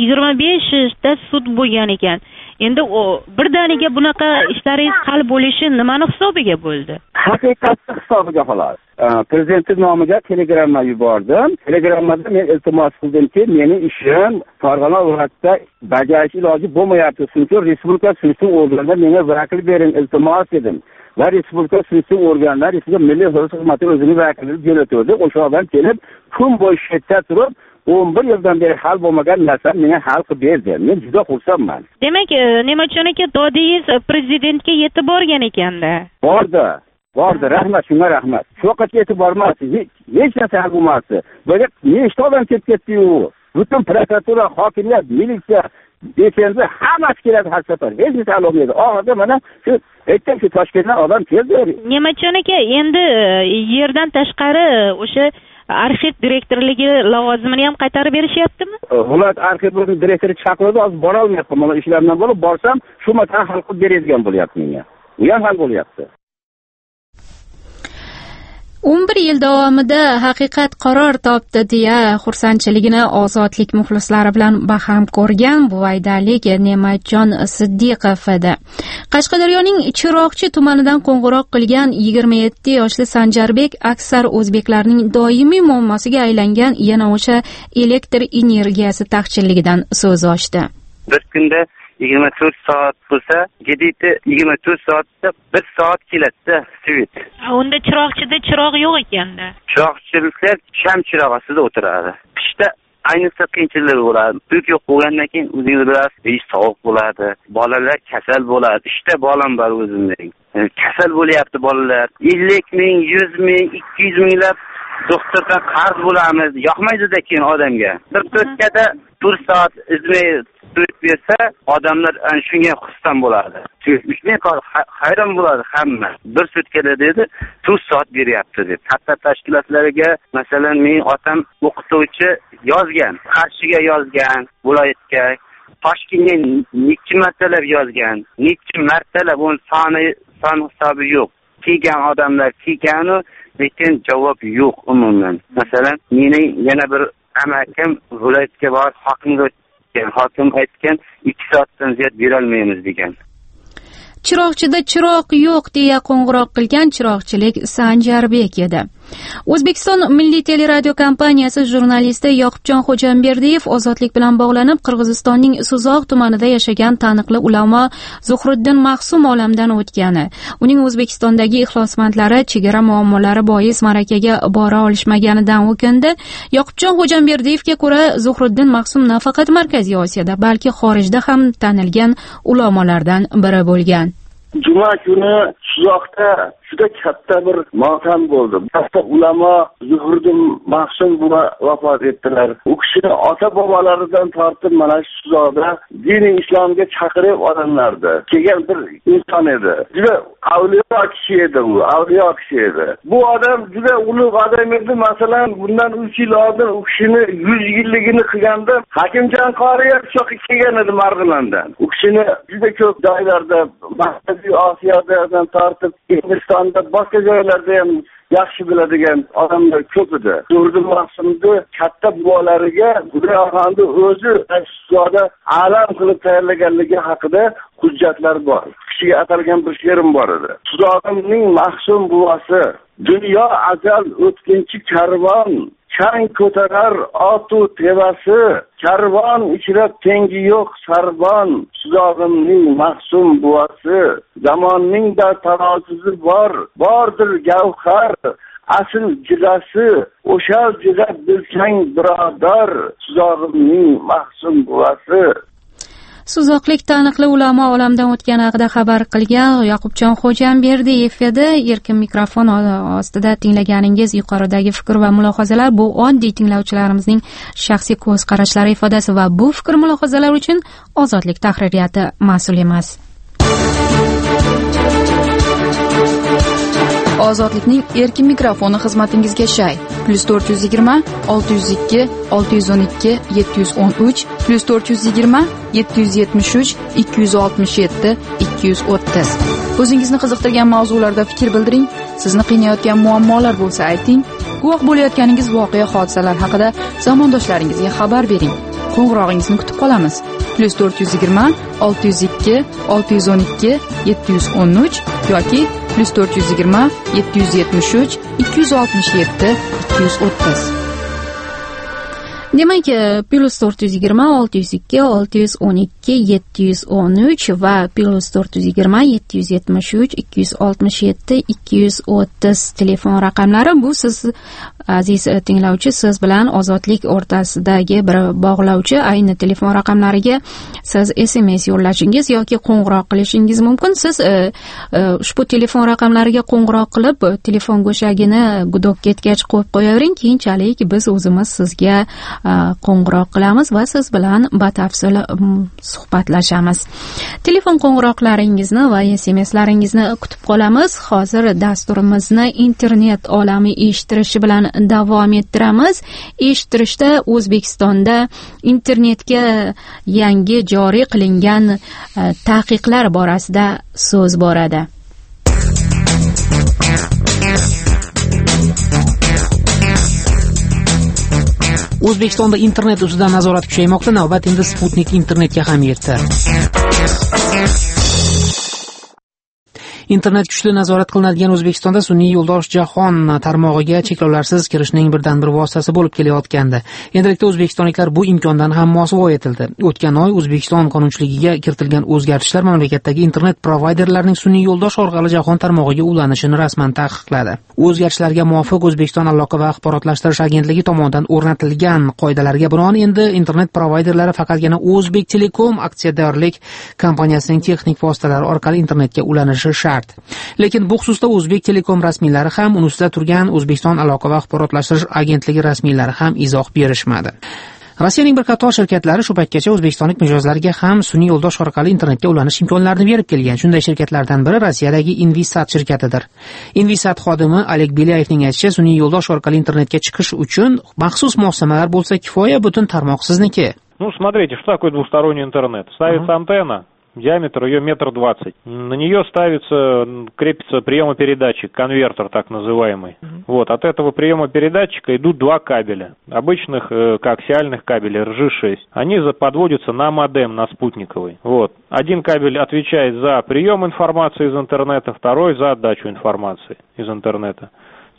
25 ta sud bo'lgan ekan. Endi birdaniga bunaqa ishlaringiz hal bo'lishi nimani hisobiga bo'ldi?
Haqiqatni hisobiga xolos. Prezidentning nomiga telegramma yubordim. Telegrammada men iltimos qildimki, meni ishim Farg'ona viloyatida bajarish iloji bo'lmayapti. Chunki respublika sudsiz organlar menga vakolat bering, iltimos dedim. Va respublika sudsiz organlar esa milliy xizmat o'zining vakolatini jo'natdi. O'shadan kelib kun bo'yi shetda turib 11 yildan beri hal bo'lmagan narsani menga hal qilib berdi. Men juda xursandman.
Demak, Ne'matjon aka, dodingiz prezidentga yetib borgan ekanda.
Bordi, rahmat, shunga rahmat. Shu vaqtga yetib bormadi, hech narsa hal bo'lmadi. Böyle nechta odam ketdi-yu. Butun prokuratura, hokimiyat, militsiya, defensa hammasi keladi har safar. Hech narsa hal bo'lmaydi. Oxirida mana shu aytdim, shu Toshkentdan odam keldi.
Ne'matjon aka, endi yerdan tashqari o'sha arxiv direktorligi lavozimini ham qaytarib berishyaptimi?
Viloyat arxiv direktori chaqirdi, hozir bora olmayapman. Mana ishlardan bo'lib borsam, shu matani hal qilib beradigan bo'lyapti menga. U ham hal bo'lyapti.
11 yil davomida haqiqat qaror topdi deya xursandchiligini ozodlik muxlislari bilan baham ko'rgan buvaydalik Ne'matjon Siddiqov edi. Qashqadaryoning Chiroqchi tumanidan qo'ng'iroq qilgan 27 yoshli Sanjarbek aksar o'zbeklarning doimiy muammosiga aylangan yana o'sha elektr energiyasi taqchilligidan so'z ochdi.
Bir kunda 24 soat bo'lsa, gediti 24 soatda 1 soat keladi svet.
Unda chiroqchida chiroq yo'q ekanda.
Chiroqchiliklar sham chiroq ostida o'tiradi. Qishda ayniqsa qiyinchilik bo'ladi. Sut yo'q bo'lgandan keyin o'zingiz bilasiz, sovuq bo'ladi. Bolalar kasal bo'ladi. Ishda bolam bor o'zimning. Kasal bo'lyapti bolalar. 50 ming, 100 ming, 200 minglab doktordan qarz bo'lamiz. Yoqmaydi-da keyin odamga. Bir sutkada 4 soat izmay sut bersa, odamlar ana shunga xursand bo'ladi. Uchmay hayron bo'ladi hamma. Bir sutkada dedi, 4 soat beryapti deb. Katta tashkilotlarga, masalan, mening otam o'qituvchi yozgan, Qarshiga yozgan, viloyatga, Toshkentga necha martalab yozgan, necha martalab o'n soni hisobi yo'q. Kelgan odamlar kelganu, lekin javob yo'q umuman. Masalan, mening yana bir amakim viloyatga bor, hokim aytgan 2 soatdan ziyod bera olmaymiz degan.
Chiroqchida chiroq yo'q deya qo'ng'iroq qilgan chiroqchilik Sanjarbek edi. O'zbekiston Milliy teleradiokompaniyasi jurnalisti Yoqubjon Xo'jamberdiyev ozodlik bilan bog'lanib, Qirg'izistonning Suzoq tumanida yashagan taniqli ulamo Zuhriddin Mahsum olamdan o'tgani, uning O'zbekistondagi ixlosmandlari chegara muammolari bois ma'rakaga bora olishmaganidan o'kindi. Yoqubjon Xo'jamberdiyevga ko'ra, Zuhriddin Mahsum nafaqat Markaziy Osiyoda, balki xorijda ham tanilgan ulamolardan biri bo'lgan.
Juma kuni Suzoqda juda katta bir motam bo'ldi. Katta ulamo Zuhriddin Mahsum buva vafot etdilar. U kishini ota bobolaridan tortib mana shu Suzoqda diniy islomga chaqirib odamlardi. Kelgan bir inson edi. Juda avliyo kishi edi u, avliyo kishi edi. Bu odam juda ulug' odam edi. Masalan, bundan 3 yil oldin u kishini 100 yilligini qilganda Hakimjon qoriya shoqi kelgan edi Marg'ilondan. U kishini juda ko'p joylarda Markaziy Osiyodan tortib Hindistonda boshqa joylarda ham yaxshi biladigan odamlar ko'p edi. Zuhriddin Mahsumni katta buvalariga Xudoxonni o'zi Suzoqda alam qilib tayyorlaganligi haqida hujjatlar bor. Kishiga atalgan bir she'rim bor edi. Suzoqning Mahsum buvasi dunyo ajal o'tkinchi karvon, chang ko'tarar otu tevasi, karvon ichra tengi yo'q sarvon, Suzog'imning Mahsum buvasi, zamonning da tarozisi bor, bordir gavhar, asl jigasi, o'sha jiga bilsang birodar, Suzog'imning Mahsum buvasi.
Suzoqlik taniqli ulamo olamdan o'tgani haqida xabar qilgan Yoqubjon Xo'jamberdiyev edi. Erkin mikrofon ostida tinglaganingiz yuqoridagi fikr va mulohazalar bu oddiy tinglovchilarimizning shaxsiy ko'z qarashlari ifodasi va bu fikr mulohazalar uchun Ozodlik tahririyati mas'ul emas.
Ozodlikning erkin mikrofoni xizmatingizga shay. +420 602 612 713 +420 773 267 230. O'zingizni qiziqtirgan mavzularda fikr bildiring. Sizni qiynayotgan muammolar bo'lsa ayting. Guvoh bo'layotganingiz voqea hodisalar haqida zamondoshlaringizga xabar bering. Qo'ng'irog'ingizni kutib qolamiz. +420 602 612 713 yoki +420 773 267 230.
Demak, +420 602 612 713 va +420 773 267 230 telefon raqamlari. Bu siz aziz tinglovchi, siz bilan Ozodlik o'rtasidagi bir bog'lovchi. Ayni telefon raqamlariga siz SMS yo'llashingiz yoki qo'ng'iroq qilishingiz mumkin. Siz ushbu telefon raqamlariga qo'ng'iroq qilib, telefon go'shagini gudok ketgach qo'yib qo'yavering. Keyinchalik biz o'zimiz sizga qo'ng'iroq qilamiz va siz bilan batafsil suhbatlashamiz. Telefon qo'ng'iroqlaringizni va SMSlaringizni kutib qolamiz. Hozir dasturimizni internet olami eshittirishi bilan davom ettiramiz. Eshittirishda O'zbekistonda internetga yangi joriy qilingan taqiqlar borasida so'z boradi.
O'zbekistonda internet ustidan nazorat kuchaymoqda. Navbat endi Sputnik internetga ham yetdi. Internet kuchli nazorat qilinadigan O'zbekistonda sun'iy yo'ldosh jahon tarmog'iga cheklovlarsiz kirishning birdan bir vositasi bo'lib kelayotgandi. Endilikda o'zbekistonliklar bu imkondan ham mosuvo etildi. O'tgan oy O'zbekiston qonunchiligiga kiritilgan o'zgartishlar mamlakatdagi internet provayderlarining sun'iy yo'ldosh orqali jahon tarmog'iga ulanishini rasman taqiqladi. O'zgartishlarga muvofiq O'zbekiston aloqa va axborotlashtirish agentligi tomonidan o'rnatilgan qoidalarga binoan endi internet provayderlari faqatgina O'zbek Telekom aksiyadorlik kompaniyasining texnik vositalari orqali internetga ulanishi shart. Lekin bu xususda O'zbek Telekom rasmiylari ham, uni ustida turgan O'zbekiston aloqa va axborotlashtirish agentligi rasmiylari ham izoh berishmadi. Rossiyaning bir qator shirkatlari shu paytgacha o'zbekistonlik mijozlarga ham sun'iy yo'ldosh orqali internetga ulanish imkonlarini berib kelgan. Shunday shirkatlardan biri Rossiyadagi Invisat shirkatidir. Invisat xodimi Oleg Belyayevning aytishicha, sun'iy yo'ldosh orqali internetga chiqish uchun maxsus moslamalar bo'lsa kifoya, butun tarmoq sizniki.
Ну, смотрите, что такое двусторонний интернет? Ставится антенна, диаметр ее 1,20 м. На нее крепится приемопередатчик, конвертер так называемый. Вот, от этого приемопередатчика идут два кабеля, обычных коаксиальных кабелей RG6. Они подводятся на модем, на спутниковый. Вот, один кабель отвечает за прием информации из интернета, второй за отдачу информации из интернета.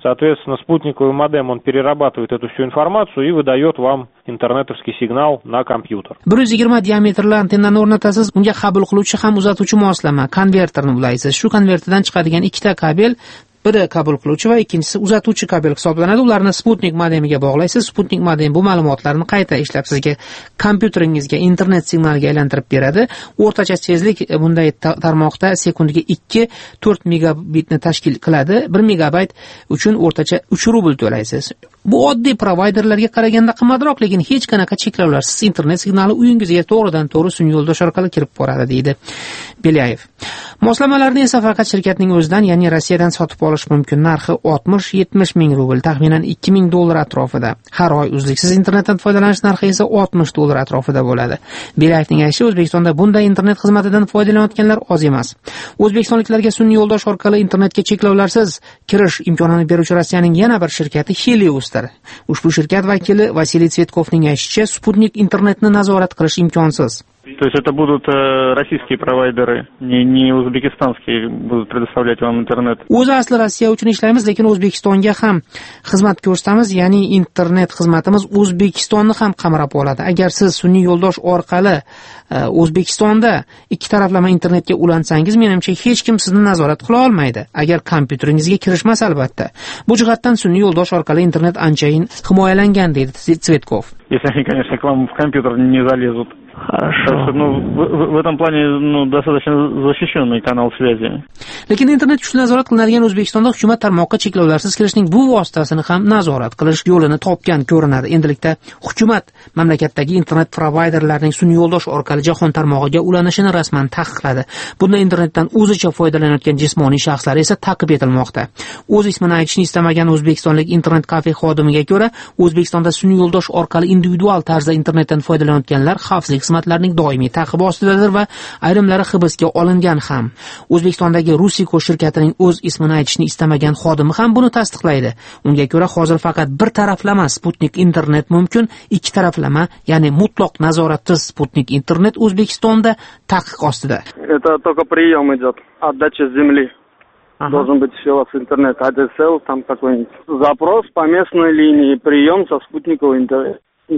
Соответственно, спутниковый модем, он перерабатывает эту всю информацию и выдает вам internetovskiy signal na kompyuter.
120 diametrli antennani o'rnatasiz, unga qabul qiluvchi ham uzatuvchi moslama, konverterni ulaysiz. Shu konverterdan chiqadigan ikkita kabel, biri qabul qiluvchi va ikkinchisi uzatuvchi kabel hisoblanadi. Ularni Sputnik modemiga bog'laysiz. Sputnik modem bu ma'lumotlarni qayta ishlab sizga kompyuteringizga internet signaliga aylantirib beradi. O'rtacha tezlik bunday tarmoqda sekundiga 2-4 megabitni tashkil qiladi. 1 megabayt uchun o'rtacha 3 rubl to'laysiz. Bu oddiy provayderlarga qaraganda qimmatroq, lekin hech qanaqa cheklovlarsiz internet signali uyingizga to'g'ridan-to'g'ri sun'iy yo'ldosh orqali kirib boradi, deydi Belayev. Moslamalarni esa faqat shirkatning o'zidan, ya'ni Rossiyadan sotib olish mumkin. Narxi 60-70 ming rubl, taxminan 2000 dollar atrofida. Har oy uzluksiz internetdan foydalanish narxi esa 60 dollar atrofida bo'ladi. Belayevning aytishicha, O'zbekistonda bunday internet xizmatidan foydalanayotganlar oz emas. O'zbekistonliklarga sun'iy yo'ldosh orqali internetga cheklovlarsiz kirish imkonini beruvchi Rossiyaning yana bir shirkati Helios. Ushbu shirkat vakili Vasiliy Tsvetkovning aytishicha, Sputnik internetni nazorat qilish imkonsiz.
То есть это будут российские провайдеры, не узбекистанские будут предоставлять вам интернет.
O'zi asli Rossiya uchun ishlaymiz, lekin O'zbekistonga ham xizmat ko'rsatamiz, ya'ni internet xizmatimiz O'zbekistonni ham qamrab oladi. Agar siz sun'iy yo'ldosh orqali O'zbekistonda ikki taraflama internetga ulansangiz, menimcha hech kim sizni nazorat qila olmaydi. Agar kompyuteringizga kirishmas albatta. Bu jihatdan sun'iy yo'ldosh orqali internet anchayin himoyalangan, deydi Tsvetkov.
Если они, конечно, к вам в компьютер не залезут. Хорошо. В этом плане достаточно защищенный канал связи.
Lekin internet kuchli nazorat qilinadigan O'zbekistonda hukumat tarmoqqa cheklovlarsiz kirishning bu vositasini ham nazorat qilish yo'lini topgan ko'rinadi. Endilikda hukumat mamlakatdagi internet provayderlarining sun'iy yo'ldosh orqali jahon tarmog'iga ulanishini rasman taqiqladi. Bunda internetdan o'zicha foydalanayotgan jismoniy shaxslar esa ta'qib etilmoqda. O'z ismini aytishni istamagan o'zbekistonlik internet kafe xodimiga ko'ra, O'zbekistonda sun'iy yo'ldosh orqali individual tarzda internetdan foydalanayotganlar xavfsizlik xizmatlarining doimiy ta'qibi ostidadir va ayrimlari hibsga olingan ham. O'zbekistondagi Rusiko shirkatining o'z ismini aytishni istamagan xodimi ham buni tasdiqlaydi. Unga ko'ra, hozir faqat bir taraflama Sputnik internet mumkin, ikki taraflama, ya'ni mutlaq nazoratsiz Sputnik internet O'zbekistonda taqiq ostida.
Это только прием идет, отдача земли. Должен быть все у вас интернет, ADSL, там какой-нибудь запрос по местной линии, прием со спутникового интернета.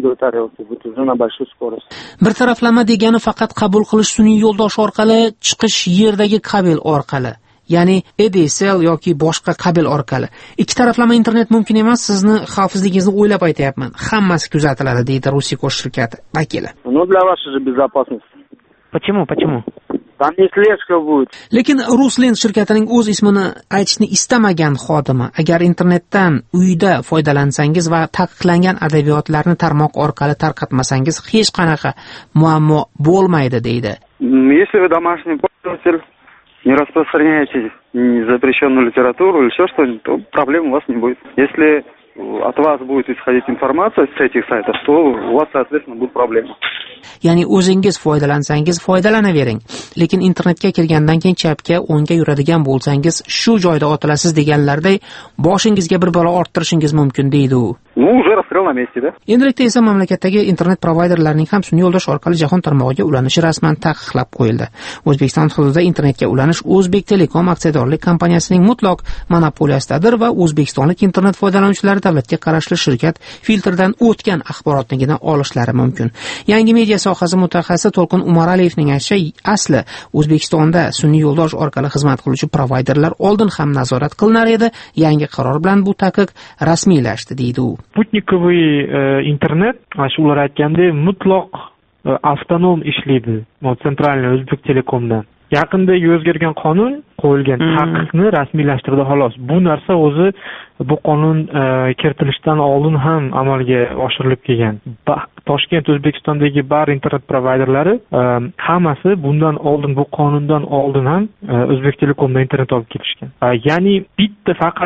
Bir taraflama degani faqat qabul qilish sun'iy yo'ldosh orqali, chiqish yerdagi kabel orqali, ya'ni ADSL yoki boshqa kabel orqali. Ikki taraflama internet mumkin emas, sizni xavfsizligingizni o'ylab aytayapman. Hammasi kuzatiladi, deydi Rusiko shirkati vakili.
Ну, для вашей же безопасности.
Почему?
Там не слежка будет.
Lekin Ruslen shirkatining o'z ismini aytishni istamagan xodimi, agar internetdan uyda foydalansangiz va taqiqlangan adabiyotlarni tarmoq orqali tarqatmasangiz, hech qanaqa muammo bo'lmaydi, deydi.
Если вы домашний пользователь, не распространяете запрещенную литературу или еще что-нибудь, то проблем у вас не будет. Если от вас будет исходить информация с этих сайтов, то у вас, соответственно, будут проблемы.
Ya'ni o'zingiz foydalansangiz foydalanavering, lekin internetga kirgandan keyin chapga, o'ngga yuradigan bo'lsangiz, shu joyda otilasiz deganlarday boshingizga bir balo orttirishingiz mumkin, deydi u.
Ну, уже раскрыл на месте, да?
Endilikda esa mamlakatdagi internet provayderlarning ham sun'iy yo'ldosh orqali jahon tarmog'iga ulanishi rasman taqiqlab qo'yildi. O'zbekiston hududida internetga ulanish O'zbek Telekom aksiyadorlik kompaniyasining mutlaq monopoliyasidadir va o'zbekistonlik internet foydalanuvchilari davlatga qarashli shirkat filtrdan o'tgan axborotnigina olishlari mumkin. Yangi media sohasi mutaxassisi To'lqin Umaraliyevning aytishicha, asli O'zbekistonda sun'iy yo'ldosh orqali xizmat qiluvchi provayderlar oldin ham nazorat qilinar edi, yangi qaror bilan bu taqiq rasmiylashdi, deydi u.
Sputnikovый internet, ular aytganda mutlaq avtonom ishlaydi, Centralniy O'zbek Telekomdan. Yaqinda o'zgargan qonun qo'yilgan taqiqni rasmiylashtirdi xolos. Bu narsa o'zi bu qonun kiritilishidan oldin ham amalga oshirilib kelgan. Toshkent O'zbekistondagi bar internet provayderlari hammasi bundan oldin, bu qonundan oldin ham O'zbek Telekomdan internet olib kelishgan. Ya'ni bitta faqat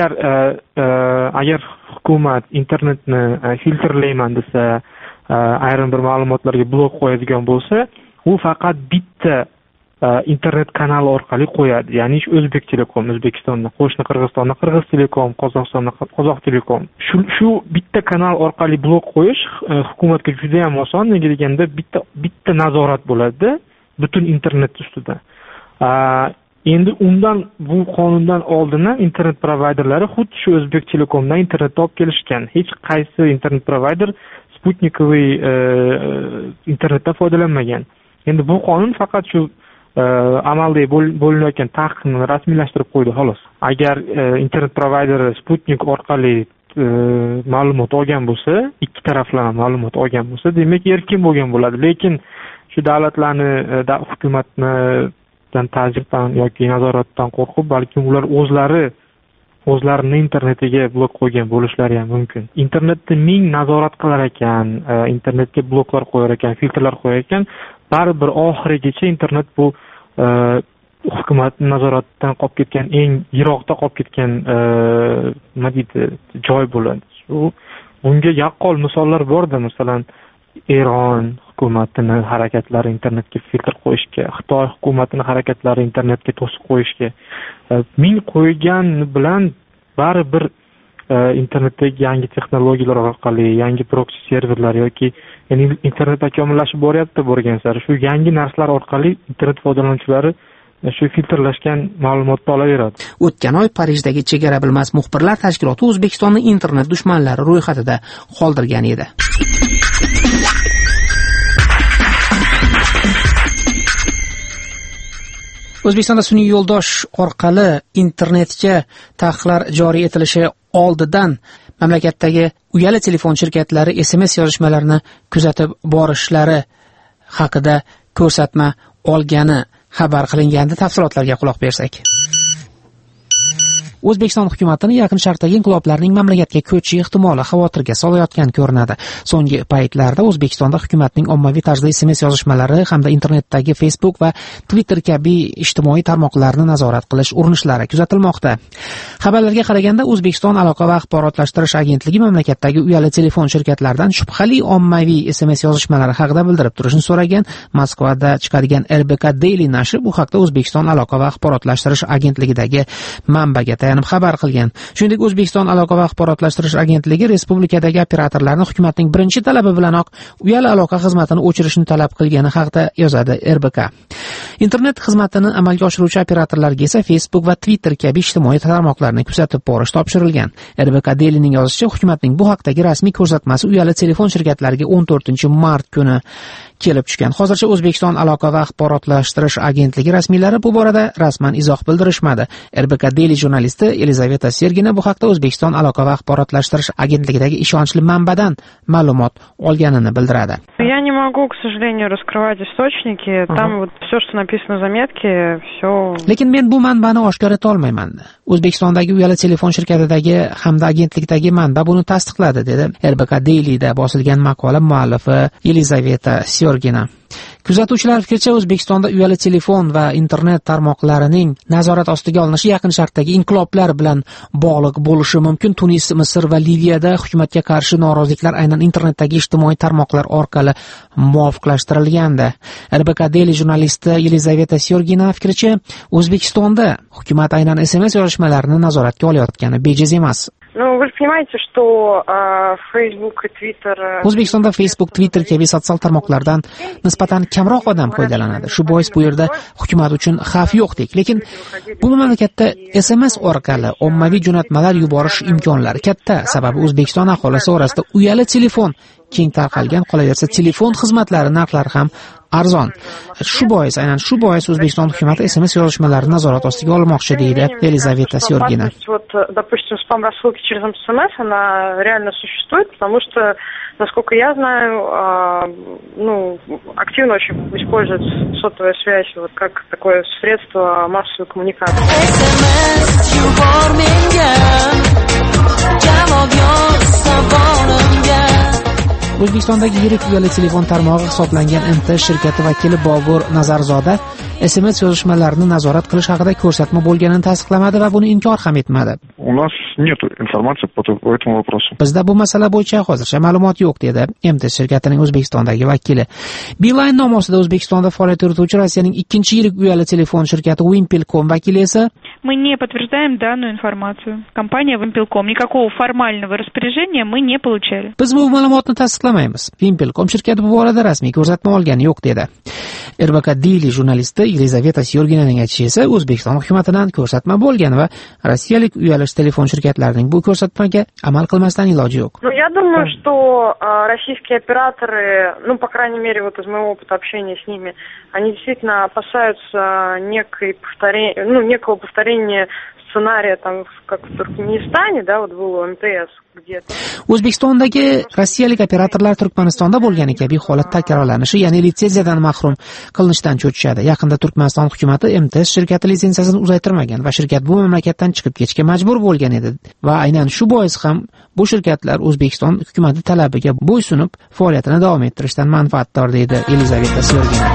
agar hukumat internetni filtrlayman desa, ayrim bir ma'lumotlarga blok qo'yadigan bo'lsa, u faqat bitta internet kanali orqali qo'yadi. Ya'ni O'zbek Telekom O'zbekistonda, qo'shni Qirg'izistonda Qirg'iz Telekom, Qozog'istonda Qozoq Telekom. Shu bitta kanal orqali blok qo'yish hukumatga juda ham oson, nega deganda bitta nazorat bo'ladi butun internet ustida.
Endi undan bu qonundan oldin internet provayderlari xuddi shu O'zbek Telekomdan internetni olib kelishgan. Hech qaysi internet provayder sputnikoviy internetdan foydalanmagan. Endi bu qonun faqat shu amalda bo'linayotgan taqiqni rasmiylashtirib qo'ydi xolos. Agar internet provayderi Sputnik orqali ma'lumot olgan bo'lsa, ikki taraflama ma'lumot olgan bo'lsa, demak erkin bo'lgan bo'ladi. Lekin shu davlatlarni hukumatdan ta'zirdan yoki nazoratdan qo'rqib, balki ular o'zlarini internetiga blok qo'ygan bo'lishlari ham mumkin. Internetni ming nazorat qilar ekan, internetga bloklar qo'yar ekan, filtrlar qo'yar ekan, baribir oxirigacha internet bu hukumat nazoratidan qolib ketgan, eng yiroqda qolib ketgan nima deydi, joy bo'ladi. Bunga yaqqol misollar borda, masalan, Eron hukumatini harakatlari internetga filtr qo'yishga, Xitoy hukumatini harakatlari internetga to'siq qo'yishga ming qo'ygan bilan baribir internetdagi yangi texnologiyalar orqali, yangi proksi serverlar yoki internet takomillashib boryapti borgan sari. Shu yangi narsalar orqali internet foydalanuvchilari shu filtrlashgan ma'lumotni olaveradi.
O'tgan oy Parijdagi chegara bilmas muxbirlar tashkiloti O'zbekistonni internet dushmanlari ro'yxatida qoldirgan edi. O'zbekistonda sun'iy yo'ldosh orqali internetga taqiqlar joriy etilishi oldidan mamlakatdagi uyali telefon shirkatlari SMS yozishmalarini kuzatib borishlari haqida ko'rsatma olgani xabar qilingandi. Tafsilotlarga quloq bersak. O'zbekiston hukumatining Yaqin Sharqdagi inqiloblarning mamlakatga ko'chishi ehtimoli xavotirga solayotgan ko'rinadi. So'nggi paytlarda O'zbekistonda hukumatning ommaviy tarzda SMS yozishmalari hamda internetdagi Facebook va Twitter kabi ijtimoiy tarmoqlarni nazorat qilish urinishlari kuzatilmoqda. Xabarlarga qaraganda, O'zbekiston Aloqa va axborotlashtirish agentligi mamlakatdagi uyali telefon shirkatlaridan shubhali ommaviy SMS yozishmalari haqida bildirib turishni so'ragan. Moskvada chiqadigan RBK Daily nashri bu haqda O'zbekiston Aloqa va axborotlashtirish agentligidagi manbaga xabar qilgan. Shuningdek, O'zbekiston Aloqa va axborotlashtirish agentligi respublikadagi operatorlarni hukumatning birinchi talabi bilanoq uyali aloqa xizmatini o'chirishni talab qilgani haqida yozadi RBK. Internet xizmatini amalga oshiruvchi operatorlarga esa Facebook va Twitter kabi ijtimoiy tarmoqlarni kuzatib borish topshirilgan. RBK Daily'ning yozishicha, hukumatning bu haqdagi rasmiy ko'rsatmasi uyali telefon shirkatlariga 14-mart kuni kelib tushgan. Hozircha O'zbekiston Aloqa va axborotlashtirish agentligi rasmiylari bu borada rasman izoh bildirishmadi. RBK Daily jurnalisti Elizaveta Sergina bu haqda O'zbekiston Aloqa va axborotlashtirish agentligidagi ishonchli manbadan ma'lumot olganini bildiradi.
Я не могу, к сожалению, раскрывать источники. Там вот все, что написано в заметке, все.
Lekin men bu manbani oshkor eta olmayman. O'zbekistondagi uyali telefon shirkatidagi hamda agentlikdagi manba buni tasdiqladi, dedi RBK Daily'da bosilgan maqola muallifi Elizaveta Sergina. Kuzatuvchilar fikricha, O'zbekistonda uyali telefon va internet tarmoqlarining nazorat ostiga olinishi Yaqin Sharqdagi inqiloblar bilan bog'liq bo'lishi mumkin. Tunis, Misr va Liviyada hukumatga qarshi noroziliklar aynan internetdagi ijtimoiy tarmoqlar orqali muvofiqlashtirilgandi. RBK Daily jurnalisti Elizaveta Sergina fikricha, O'zbekistonda hukumat aynan SMS yozishmalarini nazoratga olayotgani bejiz emas.
Вы же понимаете, что Facebook и Twitter...
O'zbekistonda Facebook, Twitter kabi sotsial tarmoqlardan nisbatan kamroq odam foydalanadi. Shu bois bu yerda hukumat uchun xavf yo'qdek. Lekin bu mamlakatda SMS orqali ommaviy jo'natmalar yuborish imkonlari katta. Sababi O'zbekiston aholisi orasida uyali telefon keng tarqalgan, qolaversa telefon xizmatlari narxlari ham arzon. Aynan shu bois O'zbekiston hukumati SMS yozishmalarini nazorat ostiga olmoqchi, deydi Elizaveta Sergina.
Допустим, спам-рассылки через СМС, она реально существует, потому что, насколько я знаю, активно очень используется сотовая связь вот как такое средство массовой коммуникации.
O'zbekistondagi yirik uyali telefon tarmog'i hisoblangan MTS shirkati vakili Bobur Nazarzoda SMS yozishmalarini nazorat qilish haqida ko'rsatma bo'lganini tasdiqlamadi va buni inkor ham etmadi.
у нас нет информации по этому вопросу.
Bizda bu masala bo'yicha hozircha ma'lumot yo'q, dedi MTS shirkatining O'zbekistondagi vakili. Beeline nomi ostida O'zbekistonda faoliyat yurituvchi Rossiyaning ikkinchi yirik uyali telefon shirkati Wimpelcom vakili esa
мы не подтверждаем данную информацию. Компания Wimpelcom никакого формального распоряжения мы не получали.
Biz bu ma'lumotni tasdiqlamaymiz. Wimpelcom shirkati bu borada rasmiy ko'rsatma olgani yo'q, dedi. RBK Daily jurnalisti Yelizaveta Syorginaning aytishicha esa O'zbekiston hukumatidan ko'rsatma bo'lgan va rossiyalik uyali telefon shirkatlarining bu ko'rsatmaga amal qilmasdan iloji yo'q.
Ну, я думаю, что российские операторы, ну, по крайней мере, вот из моего опыта общения с ними, они действительно опасаются некого повторения сценария, там, как в Туркменистане, да, вот было МТС где-то.
O'zbekistondagi rossiyalik operatorlar Turkmanistonda bo'lgani kabi holat takrorlanishi, ya'ni litsenziyadan mahrum qilinishdan cho'chishadi. Yaqinda Turkmaniston hukumati MTS shirkati litsenziyasini uzaytirmagan va shirkat bu mamlakatdan chiqib ketishga majbur bo'lgan edi. Va aynan shu bois ham bu shirkatlar O'zbekiston hukumati talabiga bo'ysunib faoliyatini davom ettirishdan manfaatdor, deydi Yelizaveta Syorgina.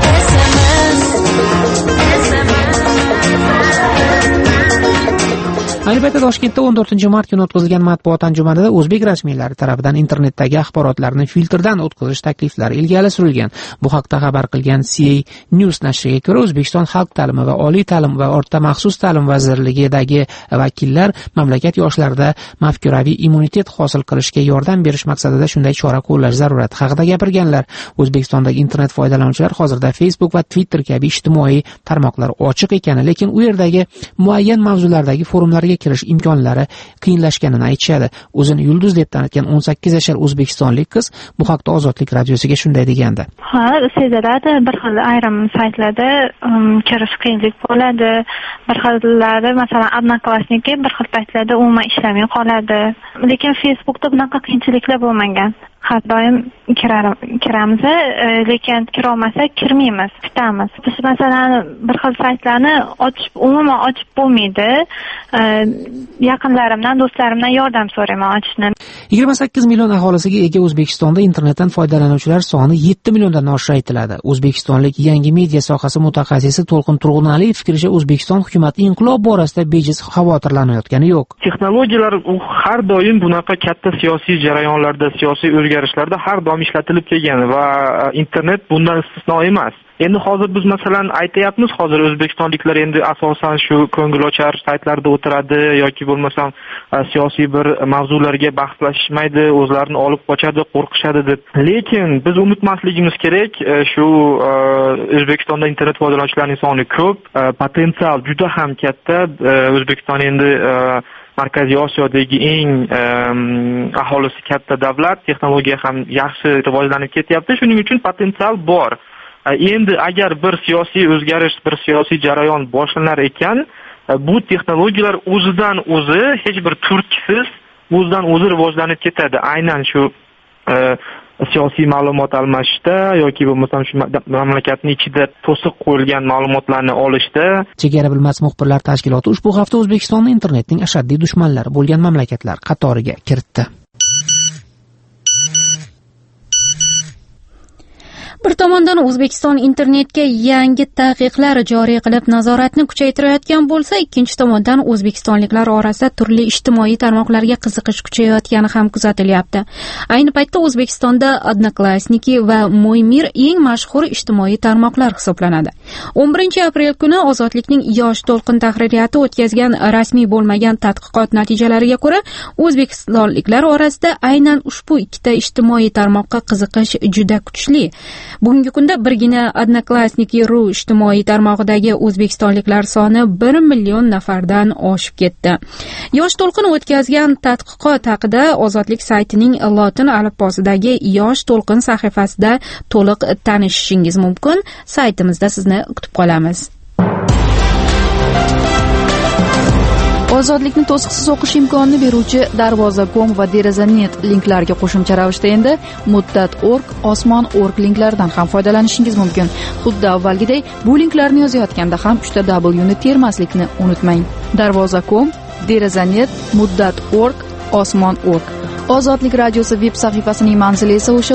Ayni paytda Toshkentda 14-mart kuni o'tkazilgan matbuot anjumanida o'zbek rasmiylari tomonidan internetdagi axborotlarni filtrdan o'tkazish takliflari ilgari surilgan. Bu haqda xabar qilgan CA News nashriga ko'ra, O'zbekiston Xalq ta'limi va oliy ta'lim va o'rta maxsus ta'lim vazirligidagi vakillar mamlakat yoshlarida mafkuraviy immunitet hosil qilishga yordam berish maqsadida shunday chora qo'llash zarurati haqida gapirganlar. O'zbekistondagi internet foydalanuvchilar hozirda Facebook va Twitter kabi ijtimoiy tarmoqlar ochiq ekani, lekin u yerdagi muayyan mavzulardagi forumlarga kirish imkonlari qiyinlashganini aytishadi. O'zini yulduz deb tanitgan 18 yoshli o'zbekistonlik qiz bu haqda Ozodlik radiosiga shunday degandi.
Ha, seziladi. Bir xil ayrim saytlarda kirish qiyinlik bo'ladi. Bir xillari, masalan, Odnoklassniki bir xil paytlarda umuman ishlamay qoladi. Lekin Facebookda bunaqa qiyinchiliklar bo'lmagan. Har doim kiramiz, lekin kira olmasak kirmaymiz, tutamiz. Biz masalan bir xil saytlarni umuman ochib bo'lmaydi. Yaqinlarimdan, do'stlarimdan yordam so'rayman ochishni.
28 million aholisiga ega O'zbekistonda internetdan foydalanuvchilar soni 7 milliondan oshishi aytiladi. O'zbekistonlik yangi media sohasi mutaxassisi To'lqin Turg'unaliyev fikricha, O'zbekiston hukumati inqilob borasida bejiz xavotirlanayotgani yo'q.
Texnologiyalar har doim bunaqa katta siyosiy jarayonlarda, siyosiy o'zgarishlarda har doim ishlatilib kelgan va internet bundan istisno emas. Endi hozir biz masalan aytayapmiz, hozir o'zbekistonliklar endi asosan shu ko'ngilochar saytlarda o'tiradi yoki bo'lmasam siyosiy bir mavzularga bahslashmaydi, o'zlarini olib qochadi, qo'rqishadi deb. Lekin biz unutmasligimiz kerak, shu O'zbekistonda internet foydalanuvchilarining soni ko'p, potensial juda ham katta. O'zbekiston endi Markaziy Osiyodagi eng aholisi katta davlat, texnologiya ham yaxshi rivojlanib ketyapti. Shuning uchun potensial bor. Endi agar bir siyosiy o'zgarish, bir siyosiy jarayon boshlanar ekan, bu texnologiyalar o'zidan o'zi hech bir turtkisiz o'zidan o'zi rivojlanib ketadi. Aynan shu siyosiy ma'lumot almashishda yoki bo'lmasam shu mamlakatning ichida to'siq qo'yilgan ma'lumotlarni olishda.
Chegara bilmas muxbirlar tashkiloti ushbu hafta O'zbekistonni internetning ashaddiy dushmanlari bo'lgan mamlakatlar qatoriga kiritdi.
Bir tomondan O'zbekiston internetga yangi taqiqlar joriy qilib nazoratni kuchaytirayotgan bo'lsa, ikkinchi tomondan o'zbekistonliklar orasida turli ijtimoiy tarmoqlarga qiziqish kuchayayotgani ham kuzatilyapti. Ayni paytda O'zbekistonda Odnoklassniki va Mo'ymir eng mashhur ijtimoiy tarmoqlar hisoblanadi. 11-aprel kuni Ozodlikning Yosh to'lqin tahririyati o'tkazgan rasmiy bo'lmagan tadqiqot natijalariga ko'ra, o'zbekistonliklar orasida aynan ushbu ikkita ijtimoiy tarmoqqa qiziqish juda kuchli. Bugungi kunda birgina Odnoklassniki.ru ijtimoiy tarmog'idagi o'zbekistonliklar soni 1 million nafardan oshib ketdi. Yosh to'lqin o'tkazgan tadqiqot haqida Ozodlik saytining lotin alifbosidagi Yosh to'lqin sahifasida to'liq tanishishingiz mumkin. Saytimizda sizni kutib qolamiz.
Ozodlikni to'siqsiz o'qish imkonini beruvchi Darvoza.com va Deraza.net linklarga qo'shimcha ravishda endi Muddat.org, Osmon.org linklaridan ham foydalanishingiz mumkin. Xuddi avvalgidek bu linklarni yozayotganda ham 3W ni termaslikni unutmang. Darvoza.com, Deraza.net, Muddat.org, Osmon.org. Ozodlik radiosi veb sahifasining manzili esa o'sha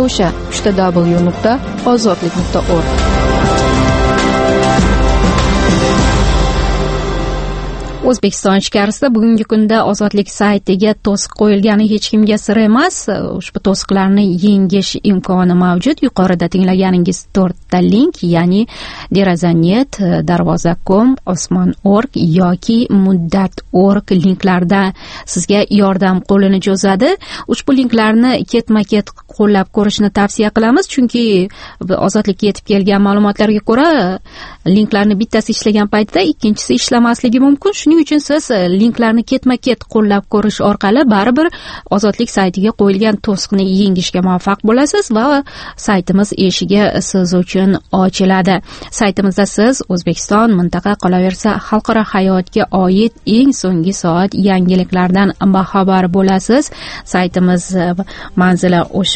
3W.ozodlik.org.
O'zbekiston ichkarisida bugungi kunda ozodlik saytiga to'siq qo'yilgani hech kimga sir emas. Ushbu to'siqlarni yengish imkoni mavjud. Yuqorida tinglaganingiz 4 ta link, ya'ni deraza.net, darvoza.com, osmon.org yoki muddat.org linklarda sizga yordam qo'lini cho'zadi. Ushbu linklarni ketma-ket qo'llab ko'rishni tavsiya qilamiz, chunki ozodlikka yetib kelgan ma'lumotlarga ko'ra linklarni bittasi ishlagan paytda ikkinchisi ishlamasligi mumkin. Shuning uchun siz linklarni ketma-ket qo'llab ko'rish orqali baribir ozodlik saytiga qo'yilgan to'siqni yengishga muvaffaq bo'lasiz va saytimiz eshigi siz uchun ochiladi. Saytimizda siz O'zbekiston, mintaqa, qolaversa xalqaro hayotga oid eng so'nggi soat yangiliklardan baxabar bo'lasiz. Saytimiz manzili o'sha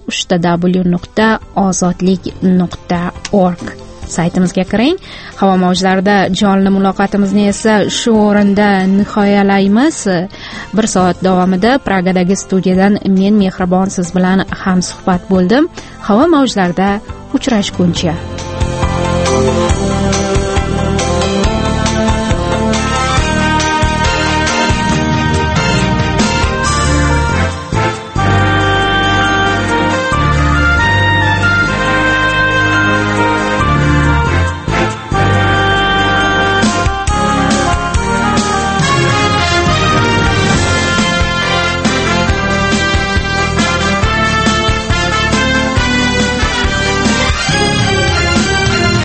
www.ozodlik.org. saytimizga kiring. Havo mavjlarida jonli muloqotimizni esa shu o'rinda nihoyalaymiz. 1 soat davomida Pragadagi studiyadan men Mehribon siz bilan ham suhbat bo'ldim. Havo mavjlarida uchrashguncha